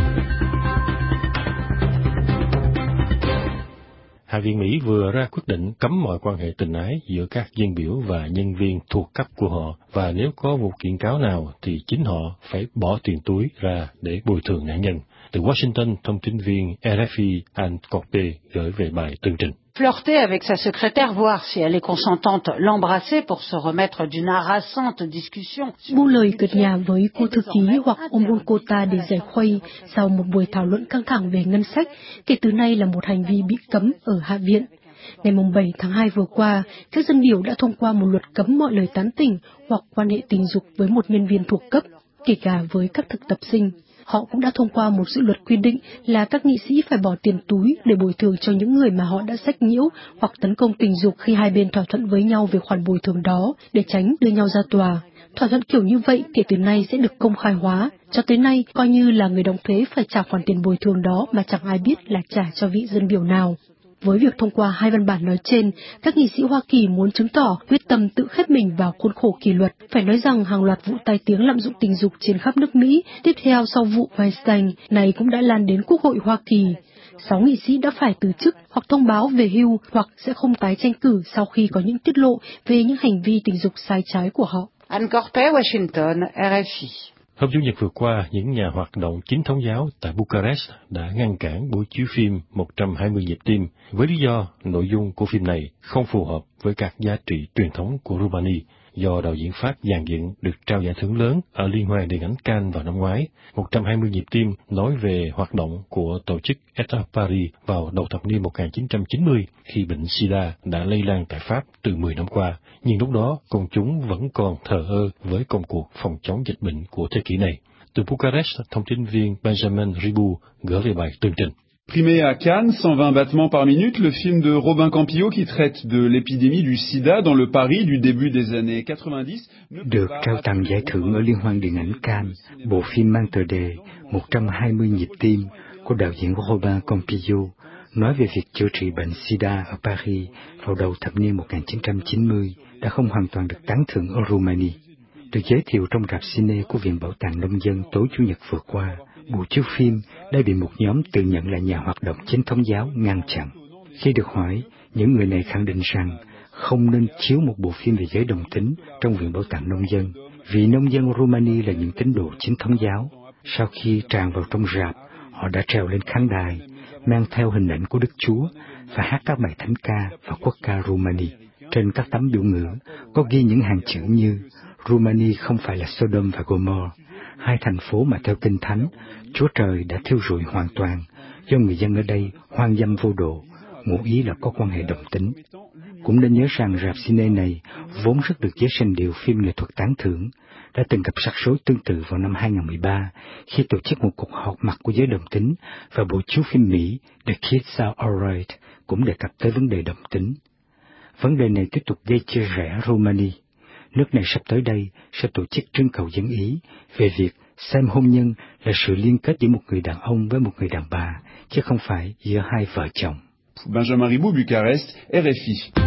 Hạ viện Mỹ vừa ra quyết định cấm mọi quan hệ tình ái giữa các dân biểu và nhân viên thuộc cấp của họ, và nếu có vụ kiện cáo nào thì chính họ phải bỏ tiền túi ra để bồi thường nạn nhân. Từ Washington, thông tin viên RFI Anne Corpé gửi về bài tường trình. Flirter avec sa secrétaire, voir si elle est consentante, l'embrasser pour se remettre d'une harassante discussion. Buông lời cợt nhả với cô thư ký hoặc ôm hôn cô ta để giải khuây sau một buổi thảo luận căng thẳng về ngân sách, kể từ nay là một hành vi bị cấm ở Hạ viện. Ngày 7 tháng 2 vừa qua, các dân biểu đã thông qua một luật cấm mọi lời tán tỉnh hoặc quan hệ tình dục với một nhân viên thuộc cấp, kể cả với các thực tập sinh. Họ cũng đã thông qua một dự luật quy định là các nghị sĩ phải bỏ tiền túi để bồi thường cho những người mà họ đã sách nhiễu hoặc tấn công tình dục khi hai bên thỏa thuận với nhau về khoản bồi thường đó, để tránh đưa nhau ra tòa. Thỏa thuận kiểu như vậy kể từ nay sẽ được công khai hóa. Cho tới nay, coi như là người đóng thuế phải trả khoản tiền bồi thường đó mà chẳng ai biết là trả cho vị dân biểu nào. Với việc thông qua hai văn bản nói trên, các nghị sĩ Hoa Kỳ muốn chứng tỏ quyết tâm tự khép mình vào khuôn khổ kỷ luật. Phải nói rằng hàng loạt vụ tai tiếng lạm dụng tình dục trên khắp nước Mỹ, tiếp theo sau vụ Weinstein này cũng đã lan đến Quốc hội Hoa Kỳ. 6 nghị sĩ đã phải từ chức hoặc thông báo về hưu hoặc sẽ không tái tranh cử sau khi có những tiết lộ về những hành vi tình dục sai trái của họ. Anne Corpé, Washington, RFI. Hôm Chủ nhật vừa qua, những nhà hoạt động chính thống giáo tại Bucharest đã ngăn cản buổi chiếu phim 120 nhịp tim với lý do nội dung của phim này không phù hợp với các giá trị truyền thống của Romania, do đạo diễn Pháp dàn dựng được trao giải thưởng lớn ở Liên hoan điện ảnh Cannes vào năm ngoái. 120 nhịp tim nói về hoạt động của tổ chức ETA Paris vào đầu thập niên 1990 khi bệnh SIDA đã lây lan tại Pháp từ 10 năm qua, nhưng lúc đó công chúng vẫn còn thờ ơ với công cuộc phòng chống dịch bệnh của thế kỷ này. Từ Bucharest, thông tin viên Benjamin Ribou gửi về bài tường trình. Primé à Cannes, 120 battements par minute, le film de Robin Campillo qui traite de l'épidémie du sida dans le Paris du début des années 90. Được trao tặng giải thưởng ở Liên hoan điện ảnh Cannes, bộ phim mang tựa đề 120 nhịp tim của đạo diễn Robin Campillo nói về việc chữa trị bệnh sida ở Paris vào đầu thập niên 1990 đã không hoàn toàn được tán thưởng ở Romania. Được giới thiệu trong rạp cine của Viện Bảo tàng Nông dân tối Chủ nhật vừa qua, buổi chiếu phim đã bị một nhóm tự nhận là nhà hoạt động chính thống giáo ngăn chặn. Khi được hỏi, những người này khẳng định rằng không nên chiếu một bộ phim về giới đồng tính trong Viện Bảo tàng Nông dân, vì nông dân Romania là những tín đồ chính thống giáo. Sau khi tràn vào trong rạp, họ đã trèo lên khán đài, mang theo hình ảnh của Đức Chúa và hát các bài thánh ca và quốc ca Romania. Trên các tấm biểu ngữ có ghi những hàng chữ như Romania không phải là Sodom và Gomorrah, hai thành phố mà theo Kinh Thánh, Chúa Trời đã thiêu rụi hoàn toàn do người dân ở đây hoang dâm vô độ, ngụ ý là có quan hệ đồng tính. Cũng nên nhớ rằng rạp cine này vốn rất được giới sanh điệu phim nghệ thuật tán thưởng, đã từng gặp rắc rối tương tự vào năm 2013 khi tổ chức một cuộc họp mặt của giới đồng tính, và bộ chiếu phim Mỹ The Kids Are Alright cũng đề cập tới vấn đề đồng tính. Vấn đề này tiếp tục gây chia rẽ Romania. Nước này sắp tới đây sẽ tổ chức trưng cầu dân ý về việc xem hôn nhân là sự liên kết giữa một người đàn ông với một người đàn bà, chứ không phải giữa hai vợ chồng. Benjamin Ribou, Bucharest, RFI.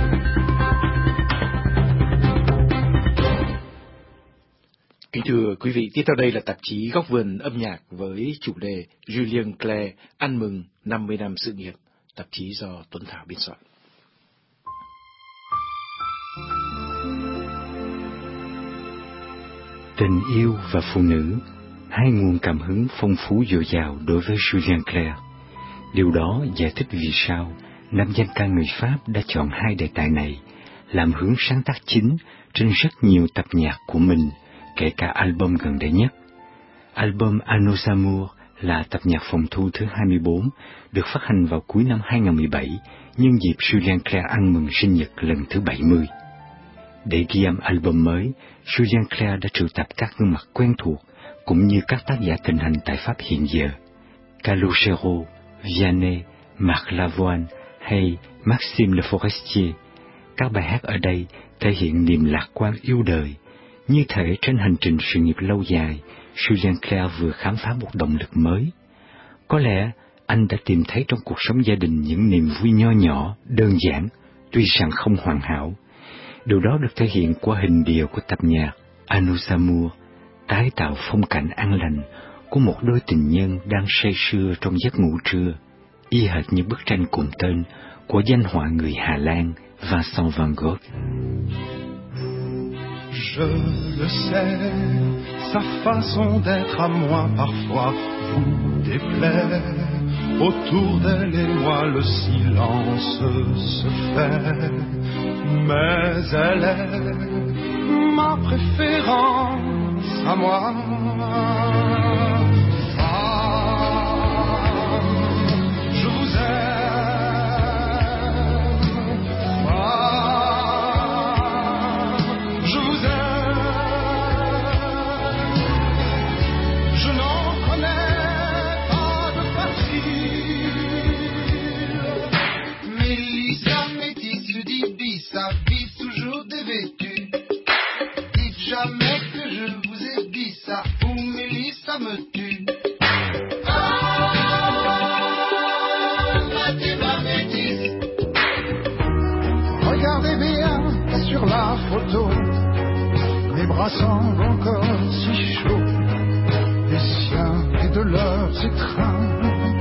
Kính thưa quý vị, tiếp theo đây là tạp chí Góc vườn âm nhạc với chủ đề Julien Clerc ăn mừng 50 năm sự nghiệp, tạp chí do Tuấn Thảo biên soạn. Tình yêu và phụ nữ, hai nguồn cảm hứng phong phú dồi dào đối với Julien Clerc. Điều đó giải thích vì sao nam danh ca người Pháp đã chọn hai đề tài này làm hướng sáng tác chính trên rất nhiều tập nhạc của mình, kể cả album gần đây nhất. Album À nos amours là tập nhạc phòng thu thứ 24, được phát hành vào cuối năm 2017, nhân dịp Julien Clerc ăn mừng sinh nhật lần thứ 70. Để ghi âm album mới, Julien Clerc đã triệu tập các gương mặt quen thuộc, cũng như các tác giả thịnh hành tại Pháp hiện giờ, Calogero, Vianney, Marc Lavoine hay Maxime Le Forestier. Các bài hát ở đây thể hiện niềm lạc quan yêu đời, như thể trên hành trình sự nghiệp lâu dài, Julien Clerc vừa khám phá một động lực mới. Có lẽ anh đã tìm thấy trong cuộc sống gia đình những niềm vui nho nhỏ, đơn giản, tuy rằng không hoàn hảo. Điều đó được thể hiện qua hình điệu của tập nhạc À nos amours, tái tạo phong cảnh an lành của một đôi tình nhân đang say sưa trong giấc ngủ trưa, y hệt như bức tranh cùng tên của danh họa người Hà Lan Vincent van Gogh. Je le sais, sa façon d'être à moi parfois vous déplaît. Autour d'elle et moi le silence se fait, mais elle est ma préférence à moi. Je vous aime, je vous aime. Je n'en connais pas de facile. Mélissa métisse d'Ibissa, vive toujours dévêtue. Dites jamais que je vous ai dit ça, ou Mélissa me tue. Ma métisse. Regardez bien sur la photo, mes bras semblent encore si chauds, des siens et de leurs étreintes.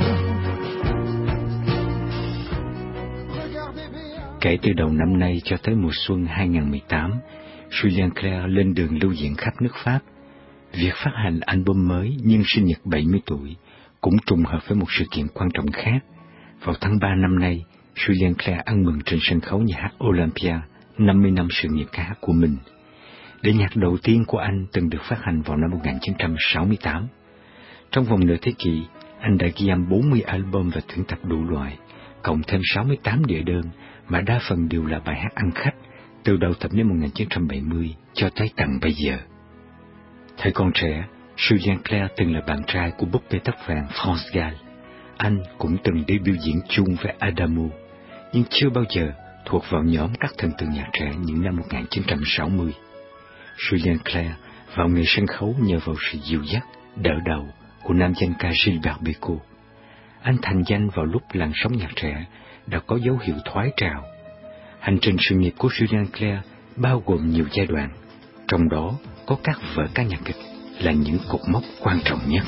Kể từ đầu năm nay cho tới mùa xuân 2018, Julien Clerc lên đường lưu diễn khắp nước Pháp. Việc phát hành album mới nhân sinh nhật 70 tuổi cũng trùng hợp với một sự kiện quan trọng khác. Vào tháng 3 năm nay, Julien Clerc ăn mừng trên sân khấu nhà hát Olympia 50 năm sự nghiệp ca hát của mình. Đĩa nhạc đầu tiên của anh từng được phát hành vào năm 1968. Trong vòng nửa thế kỷ, anh đã ghi âm 40 album và tuyển tập đủ loại, cộng thêm 68 đĩa đơn mà đa phần đều là bài hát ăn khách, từ đầu thập niên 1970 cho tới tận bây giờ. Thời còn trẻ, Julien Clerc từng là bạn trai của búp bê tóc vàng France Gall. Anh cũng từng đi biểu diễn chung với Adamo, nhưng chưa bao giờ thuộc vào nhóm các thần tượng nhạc trẻ những năm 1960. Julien Clerc vào nghề sân khấu nhờ vào sự dìu dắt, đỡ đầu của nam danh ca Gilbert Bécaud. Anh thành danh vào lúc làn sóng nhạc trẻ đã có dấu hiệu thoái trào. Hành trình sự nghiệp của Julien Clerc bao gồm nhiều giai đoạn, trong đó có các vở ca nhạc kịch là những cột mốc quan trọng nhất.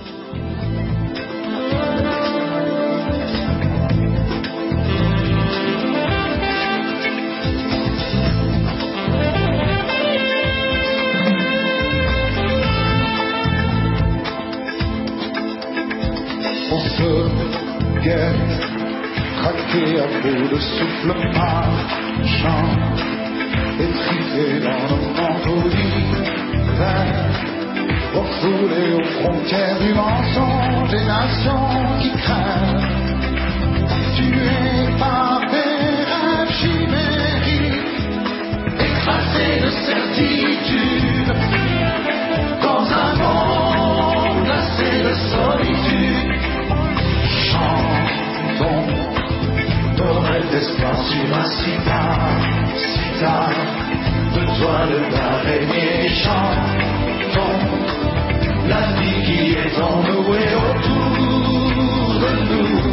On se guette, craqué à bout de souffle marchant, étriqué dans nos manteaux d'hiver, refoulé aux frontières du mensonge et nations qui craignent, tué par des rêves chimériques, écrasé de certitude, dans un monde glacé de solitude. Chantons nos rêves d'espoir sur un sitar de toiles d'araignée. Chantons la vie qui est enlouée autour de nous.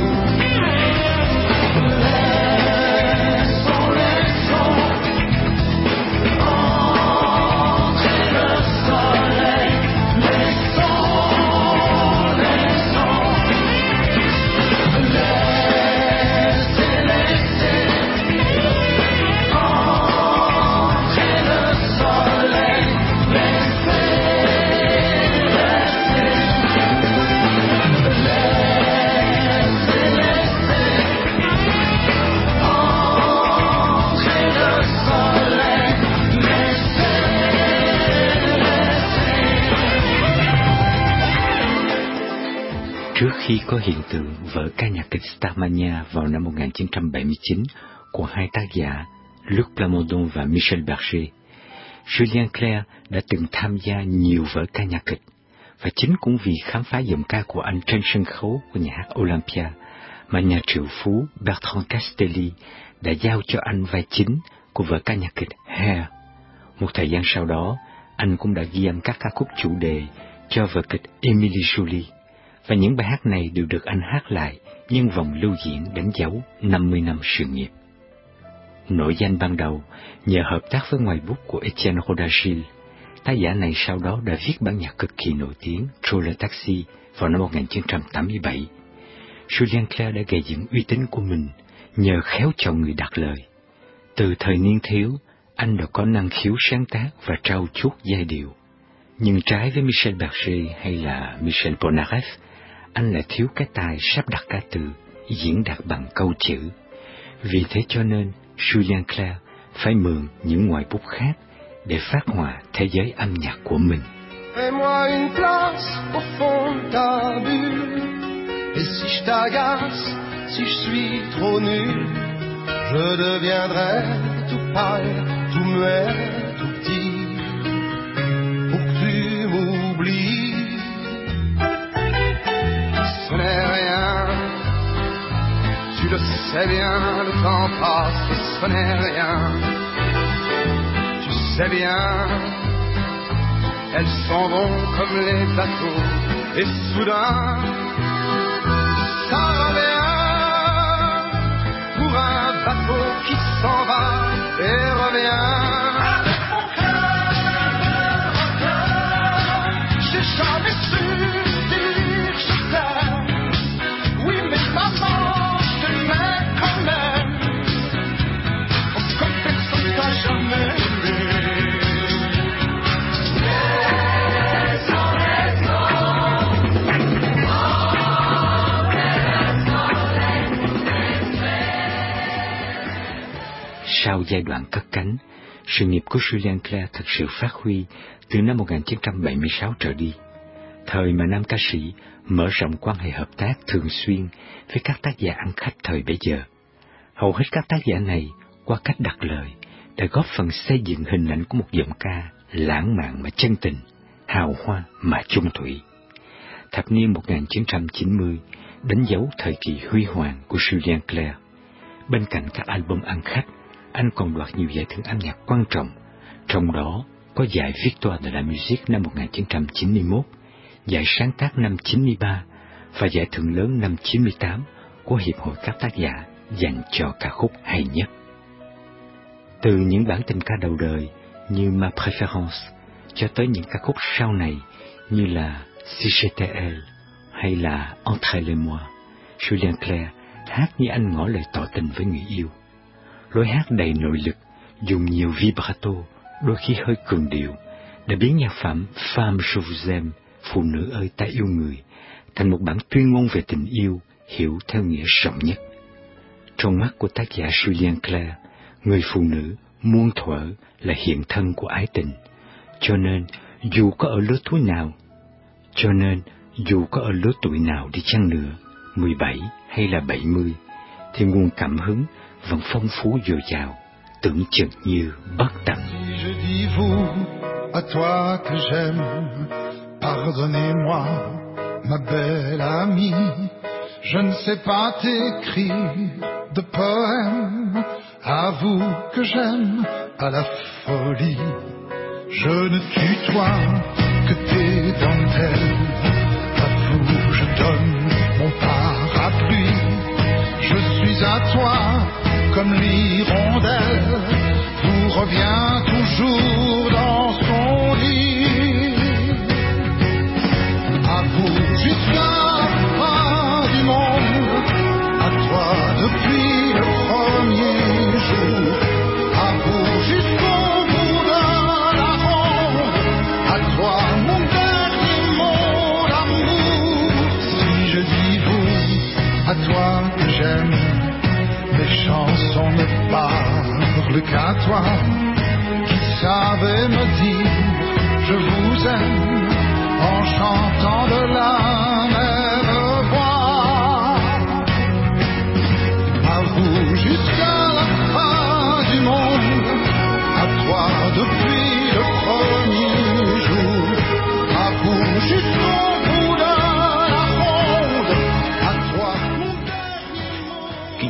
Trước khi có hiện tượng vở ca nhạc kịch Starmania vào năm 1979 của hai tác giả Luc Plamondon và Michel Berger, Julien Clerc đã từng tham gia nhiều vở ca nhạc kịch, và chính cũng vì khám phá giọng ca của anh trên sân khấu của nhà hát Olympia mà nhà triệu phú Bertrand Castelli đã giao cho anh vai chính của vở ca nhạc kịch Hair. Một thời gian sau đó, anh cũng đã ghi âm các ca khúc chủ đề cho vở kịch Émilie Jolie, và những bài hát này đều được anh hát lại nhân vòng lưu diễn đánh dấu 50 năm sự nghiệp. Nổi danh ban đầu nhờ hợp tác với ngòi bút của Etienne Rodagil, tác giả này sau đó đã viết bản nhạc cực kỳ nổi tiếng Trou le Taxi vào năm 1987. Julien Clerc đã gây dựng uy tín của mình nhờ khéo chọn người đặt lời. Từ thời niên thiếu, anh đã có năng khiếu sáng tác và trau chuốt giai điệu. Nhưng trái với Michel Berger hay là Michel Polnareff, anh lại thiếu cái tài sắp đặt ca từ, diễn đạt bằng câu chữ. Vì thế cho nên, Julien Clerc phải mượn những ngòi bút khác để phát họa thế giới âm nhạc của mình. Fais-moi une place au fond de ta bulle. Et si je t'agace, si je suis trop nul, je deviendrai tout pâle, tout muet, tout petit, pour que tu m'oublies. Ce n'est rien, tu le sais bien, le temps passe, ce n'est rien. Tu sais bien, elles s'en vont comme les bateaux, et soudain, ça revient pour un bateau qui s'en va et revient. J'ai jamais su dire je t'aime. Oui, mais maman, je t'aimais quand même. Comme personne t'a jamais aimé. Sau giai đoạn cất cánh, sự nghiệp của Julien Clerc thực sự phát huy từ năm 1976 trở đi, thời mà nam ca sĩ mở rộng quan hệ hợp tác thường xuyên với các tác giả ăn khách thời bấy giờ. Hầu hết các tác giả này, qua cách đặt lời, đã góp phần xây dựng hình ảnh của một giọng ca lãng mạn mà chân tình, hào hoa mà chung thủy. Thập niên 1990 đánh dấu thời kỳ huy hoàng của Julien Clerc. Bên cạnh các album ăn khách, anh còn đoạt nhiều giải thưởng âm nhạc quan trọng, trong đó có giải Victoire de la Musique năm 1991, giải sáng tác năm 93 và giải thưởng lớn năm 98 của Hiệp hội các tác giả dành cho ca khúc hay nhất. Từ những bản tình ca đầu đời như Ma Préférence cho tới những ca khúc sau này như là Si j'étais elle hay là Entre les moi, Julien Clerc hát như anh ngỏ lời tỏ tình với người yêu. Lối hát đầy nội lực, dùng nhiều vibrato, đôi khi hơi cường điệu, đã biến nhạc phẩm Femme je vous aime, phụ nữ ơi ta yêu người, thành một bản tuyên ngôn về tình yêu, hiểu theo nghĩa rộng nhất. Trong mắt của tác giả Julien Clerc, người phụ nữ muôn thuở là hiện thân của ái tình, cho nên dù có ở lứa tuổi nào đi chăng nữa, 17 hay là 70, thì nguồn cảm hứng vẫn phong phú dồi dào, tưởng chừng như bất tận. Je dis vous, à toi que j'aime, pardonnez-moi, ma belle amie, je ne sais pas t'écrire de poème, à vous que j'aime à la folie, je ne tutoie que tes dentelles, à vous je donne mon parapluie, je suis à toi comme l'hirondelle, vous revient toujours dans son lit. À vous jusqu'à la fin du monde, à toi depuis le premier jour, à vous jusqu'au bout de la ronde, à toi mon dernier mot d'amour. Si je dis vous, à toi que j'aime, mes chansons ne parlent qu'à toi, qui savais me dire je vous aime, en chantant de la même voix.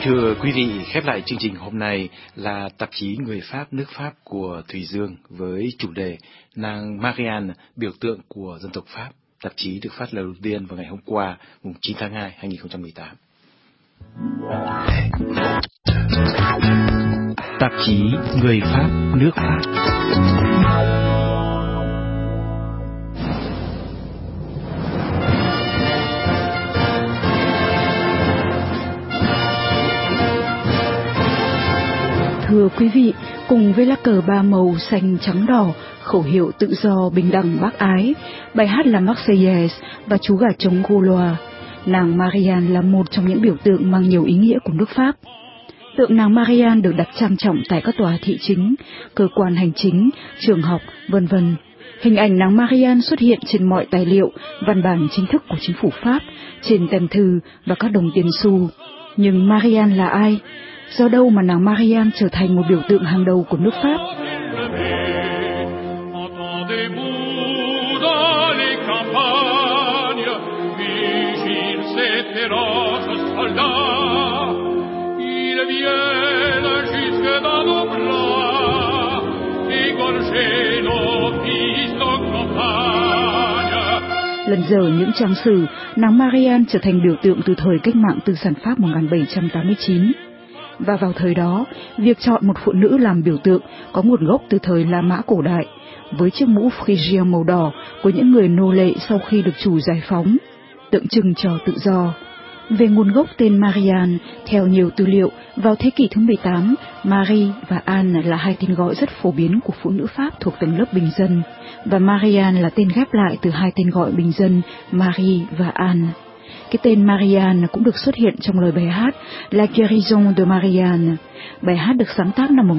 Thưa quý vị, khép lại chương trình hôm nay là tạp chí Người Pháp nước Pháp của Thùy Dương với chủ đề nàng Marianne, biểu tượng của dân tộc Pháp. Tạp chí được phát lần đầu tiên vào ngày hôm qua, mùng 9 tháng 2, 2018. Tạp chí Người Pháp nước Pháp. Thưa quý vị, cùng với lá cờ ba màu xanh trắng đỏ, khẩu hiệu tự do, bình đẳng, bác ái, bài hát là Marseillaise và chú gà trống Gaulois, nàng Marianne là một trong những biểu tượng mang nhiều ý nghĩa của nước Pháp. Tượng nàng Marianne được đặt trang trọng tại các tòa thị chính, cơ quan hành chính, trường học, v.v. Hình ảnh nàng Marianne xuất hiện trên mọi tài liệu, văn bản chính thức của chính phủ Pháp, trên tem thư và các đồng tiền xu. Nhưng Marianne là ai? Do đâu mà nàng Marianne trở thành một biểu tượng hàng đầu của nước Pháp? Lần dở những trang sử, nàng Marianne trở thành biểu tượng từ thời cách mạng tư sản Pháp 1789. Và vào thời đó, việc chọn một phụ nữ làm biểu tượng có nguồn gốc từ thời La Mã cổ đại, với chiếc mũ Phrygia màu đỏ của những người nô lệ sau khi được chủ giải phóng, tượng trưng cho tự do. Về nguồn gốc tên Marianne, theo nhiều tư liệu, vào thế kỷ thứ 18, Marie và Anne là hai tên gọi rất phổ biến của phụ nữ Pháp thuộc tầng lớp bình dân, và Marianne là tên ghép lại từ hai tên gọi bình dân Marie và Anne. Cái tên Marianne cũng được xuất hiện trong lời bài hát La Guérison de Marianne. Bài hát được sáng tác năm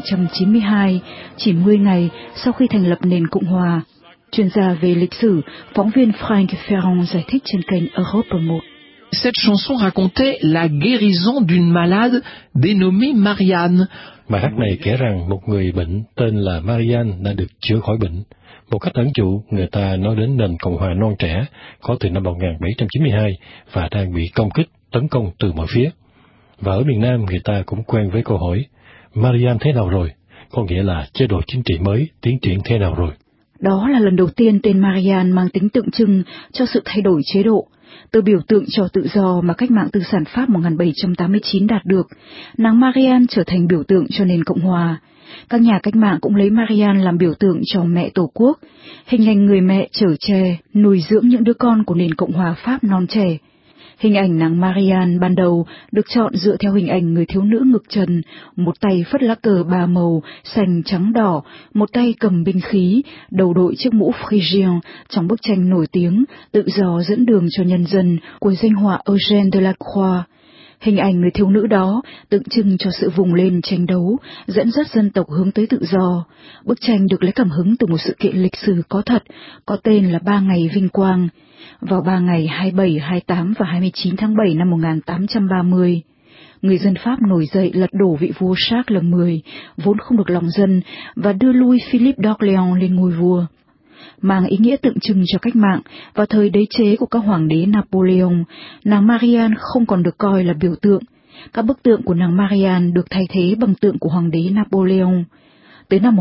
1792, chỉ 10 ngày sau khi thành lập nền Cộng hòa. Chuyên gia về lịch sử, phóng viên Frank Ferrand giải thích trên kênh Europe 1. Cette chanson racontait la guérison d'une malade dénommée Marianne. Bài hát này kể rằng một người bệnh tên là Marianne đã được chữa khỏi bệnh. Một cách ẩn dụ, người ta nói đến nền Cộng hòa non trẻ có từ năm 1792 và đang bị công kích, tấn công từ mọi phía. Và ở miền Nam người ta cũng quen với câu hỏi, Marianne thế nào rồi? Có nghĩa là chế độ chính trị mới tiến triển thế nào rồi? Đó là lần đầu tiên tên Marianne mang tính tượng trưng cho sự thay đổi chế độ. Từ biểu tượng cho tự do mà cách mạng tư sản Pháp 1789 đạt được, nàng Marianne trở thành biểu tượng cho nền Cộng hòa. Các nhà cách mạng cũng lấy Marianne làm biểu tượng cho mẹ Tổ quốc, hình ảnh người mẹ chở che, nuôi dưỡng những đứa con của nền Cộng hòa Pháp non trẻ. Hình ảnh nàng Marianne ban đầu được chọn dựa theo hình ảnh người thiếu nữ ngực trần, một tay phất lá cờ ba màu, xanh trắng đỏ, một tay cầm binh khí, đầu đội chiếc mũ Phrygian trong bức tranh nổi tiếng Tự do dẫn đường cho nhân dân của danh họa Eugène Delacroix. Hình ảnh người thiếu nữ đó tượng trưng cho sự vùng lên tranh đấu, dẫn dắt dân tộc hướng tới tự do. Bức tranh được lấy cảm hứng từ một sự kiện lịch sử có thật, có tên là 3 ngày vinh quang. Vào 3 ngày 27, 28 và 29 tháng 7 năm 1830, người dân Pháp nổi dậy lật đổ vị vua Charles X, vốn không được lòng dân, và đưa lui Philippe d'Orléans lên ngôi vua. Mang ý nghĩa tượng trưng cho cách mạng, vào thời đế chế của các hoàng đế Napoleon, nàng Marianne không còn được coi là biểu tượng. Các bức tượng của nàng Marianne được thay thế bằng tượng của hoàng đế Napoleon. Tới năm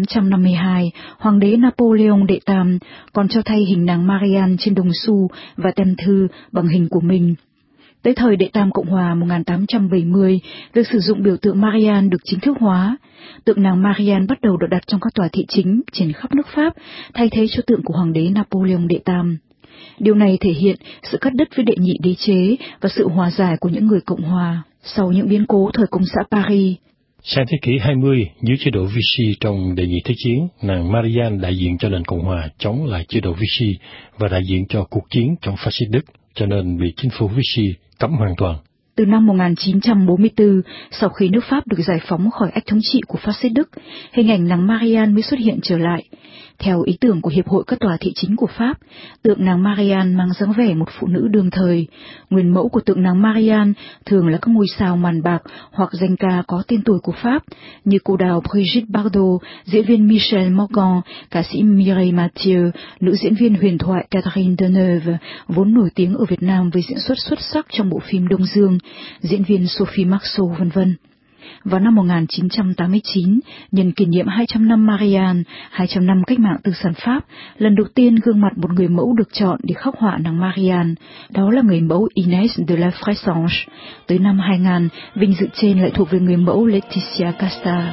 1852, hoàng đế Napoleon đệ tam còn cho thay hình nàng Marianne trên đồng xu và tem thư bằng hình của mình. Tới thời đệ tam Cộng hòa 1870, việc sử dụng biểu tượng Marianne được chính thức hóa. Tượng nàng Marianne bắt đầu được đặt trong các tòa thị chính trên khắp nước Pháp, thay thế cho tượng của hoàng đế Napoleon đệ tam. Điều này thể hiện sự cắt đứt với đệ nhị đế chế và sự hòa giải của những người Cộng hòa sau những biến cố thời Công xã Paris. Sang thế kỷ 20, dưới chế độ Vichy trong đệ nhị thế chiến, nàng Marianne đại diện cho nền Cộng hòa chống lại chế độ Vichy và đại diện cho cuộc chiến chống phát xít Đức, cho nên bị chính phủ Vichy cấm hoàn toàn. Từ năm 1944, sau khi nước Pháp được giải phóng khỏi ách thống trị của phát xít Đức, hình ảnh nàng Marianne mới xuất hiện trở lại. Theo ý tưởng của Hiệp hội các tòa thị chính của Pháp, tượng nàng Marianne mang dáng vẻ một phụ nữ đương thời. Nguyên mẫu của tượng nàng Marianne thường là các ngôi sao màn bạc hoặc danh ca có tên tuổi của Pháp, như cô đào Brigitte Bardot, diễn viên Michel Morgan, ca sĩ Mireille Mathieu, nữ diễn viên huyền thoại Catherine Deneuve, vốn nổi tiếng ở Việt Nam với diễn xuất xuất sắc trong bộ phim Đông Dương, diễn viên Sophie Marceau, v.v. Vào năm 1989, nhân kỷ niệm 200 năm Marianne, 200 năm cách mạng tư sản Pháp, lần đầu tiên gương mặt một người mẫu được chọn để khắc họa nàng Marianne, đó là người mẫu Inès de la Fressange. Tới năm 2000, vinh dự trên lại thuộc về người mẫu Laetitia Casta.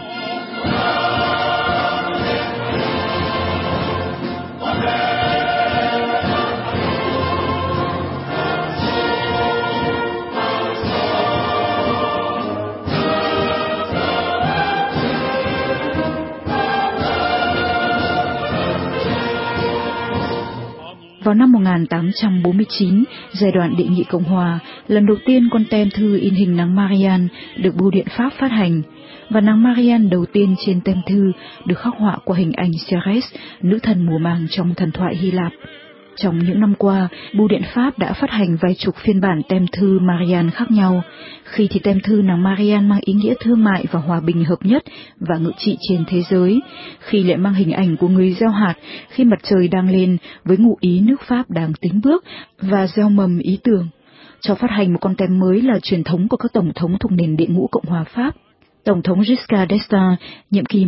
Vào năm 1849, giai đoạn đệ nhị Cộng hòa, lần đầu tiên con tem thư in hình nàng Marianne được Bưu điện Pháp phát hành, và nàng Marianne đầu tiên trên tem thư được khắc họa qua hình ảnh Ceres, nữ thần mùa màng trong thần thoại Hy Lạp. Trong những năm qua, Bưu điện Pháp đã phát hành vài chục phiên bản tem thư Marianne khác nhau. Khi thì tem thư nàng Marianne mang ý nghĩa thương mại và hòa bình hợp nhất và ngự trị trên thế giới, khi lại mang hình ảnh của người gieo hạt khi mặt trời đang lên với ngụ ý nước Pháp đang tiến bước và gieo mầm ý tưởng. Cho phát hành một con tem mới là truyền thống của các tổng thống thuộc nền đệ ngũ Cộng hòa Pháp. Tổng thống Giscard d'Estaing, nhiệm kỳ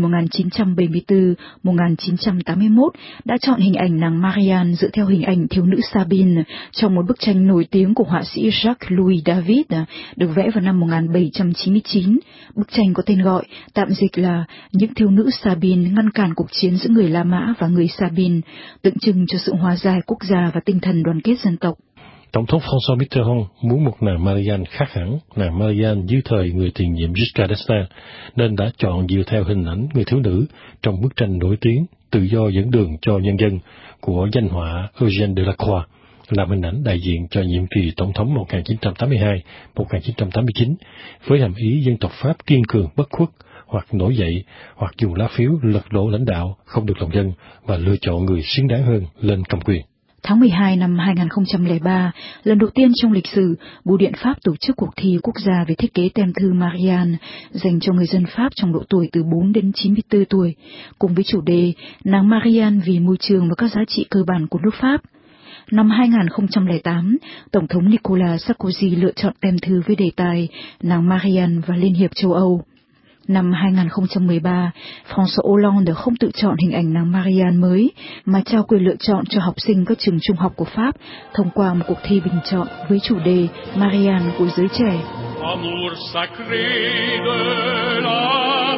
1974-1981, đã chọn hình ảnh nàng Marianne dựa theo hình ảnh thiếu nữ Sabine trong một bức tranh nổi tiếng của họa sĩ Jacques-Louis David, được vẽ vào năm 1799. Bức tranh có tên gọi, tạm dịch là Những thiếu nữ Sabine ngăn cản cuộc chiến giữa người La Mã và người Sabine, tượng trưng cho sự hòa giải quốc gia và tinh thần đoàn kết dân tộc. Tổng thống François Mitterrand muốn một nàng Marianne khác hẳn nàng Marianne dưới thời người tiền nhiệm Giscard d'Estaing, nên đã chọn dựa theo hình ảnh người thiếu nữ trong bức tranh nổi tiếng Tự do dẫn đường cho nhân dân của danh họa Eugène Delacroix, làm hình ảnh đại diện cho nhiệm kỳ tổng thống 1982-1989, với hàm ý dân tộc Pháp kiên cường bất khuất, hoặc nổi dậy, hoặc dùng lá phiếu lật đổ lãnh đạo không được lòng dân và lựa chọn người xứng đáng hơn lên cầm quyền. Tháng 12 năm 2003, lần đầu tiên trong lịch sử, Bưu điện Pháp tổ chức cuộc thi quốc gia về thiết kế tem thư Marianne dành cho người dân Pháp trong độ tuổi từ 4 đến 94 tuổi, cùng với chủ đề Nàng Marianne vì môi trường và các giá trị cơ bản của nước Pháp. Năm 2008, Tổng thống Nicolas Sarkozy lựa chọn tem thư với đề tài Nàng Marianne và Liên hiệp châu Âu. Năm 2013, François Hollande không tự chọn hình ảnh nàng Marianne mới, mà trao quyền lựa chọn cho học sinh các trường trung học của Pháp thông qua một cuộc thi bình chọn với chủ đề Marianne của giới trẻ. Amour sacré de la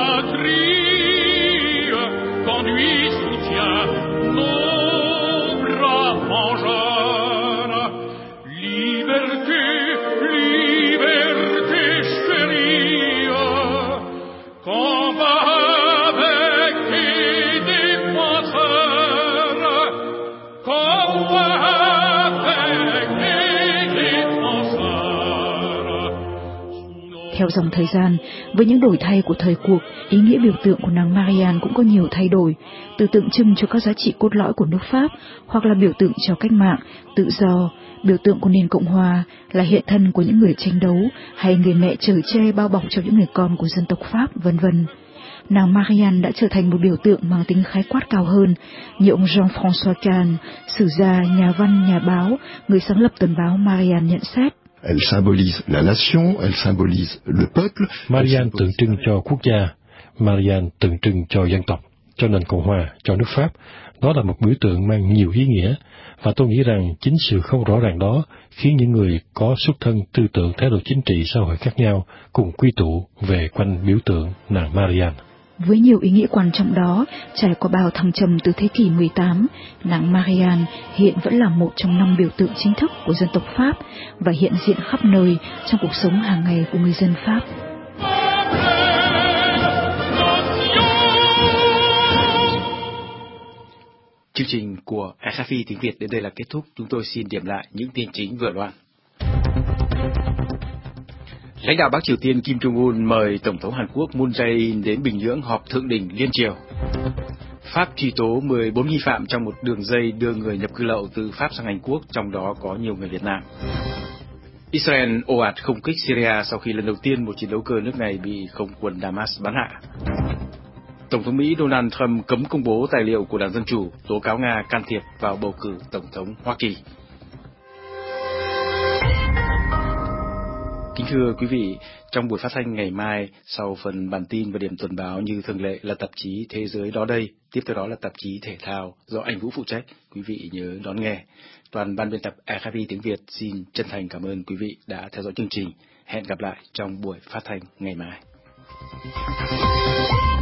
patrie, conduit soutient nos bras en jeunes, liberté, liberté chérie, combat avec tes défenseurs, combat avec tes défenseurs. Theo dòng thời gian, với những đổi thay của thời cuộc, ý nghĩa biểu tượng của nàng Marianne cũng có nhiều thay đổi, từ tượng trưng cho các giá trị cốt lõi của nước Pháp, hoặc là biểu tượng cho cách mạng, tự do, biểu tượng của nền Cộng hòa, là hiện thân của những người tranh đấu, hay người mẹ chở che bao bọc cho những người con của dân tộc Pháp, v.v. Nàng Marianne đã trở thành một biểu tượng mang tính khái quát cao hơn, như ông Jean-François Kahn, sử gia, nhà văn, nhà báo, người sáng lập tuần báo Marianne nhận xét. Elle symbolise la nation, elle symbolise le peuple. Marianne tượng trưng cho quốc gia, Marianne tượng trưng cho dân tộc, cho nền Cộng hòa, cho nước Pháp. Đó là một biểu tượng mang nhiều ý nghĩa, và tôi nghĩ rằng chính sự không rõ ràng đó khiến những người có xuất thân, tư tưởng, thái độ chính trị, xã hội khác nhau cùng quy tụ về quanh biểu tượng nàng Marianne. Với nhiều ý nghĩa quan trọng đó, trải qua bao thăng trầm từ thế kỷ 18, nàng Marianne hiện vẫn là một trong 5 biểu tượng chính thức của dân tộc Pháp và hiện diện khắp nơi trong cuộc sống hàng ngày của người dân Pháp. Chương trình của RFI tiếng Việt đến đây là kết thúc. Chúng tôi xin điểm lại những tin chính vừa loan. Lãnh đạo Bắc Triều Tiên Kim Jong-un mời Tổng thống Hàn Quốc Moon Jae-in đến Bình Nhưỡng họp thượng đỉnh liên triều. Pháp truy tố 14 nghi phạm trong một đường dây đưa người nhập cư lậu từ Pháp sang Anh Quốc, trong đó có nhiều người Việt Nam. Israel ồ ạt không kích Syria sau khi lần đầu tiên một chiến đấu cơ nước này bị không quân Damas bắn hạ. Tổng thống Mỹ Donald Trump cấm công bố tài liệu của Đảng Dân Chủ tố cáo Nga can thiệp vào bầu cử Tổng thống Hoa Kỳ. Kính thưa quý vị, trong buổi phát thanh ngày mai, sau phần bản tin và điểm tuần báo như thường lệ là tạp chí Thế giới đó đây, tiếp theo đó là tạp chí Thể thao do anh Vũ phụ trách. Quý vị nhớ đón nghe. Toàn ban biên tập RFI tiếng Việt xin chân thành cảm ơn quý vị đã theo dõi chương trình. Hẹn gặp lại trong buổi phát thanh ngày mai.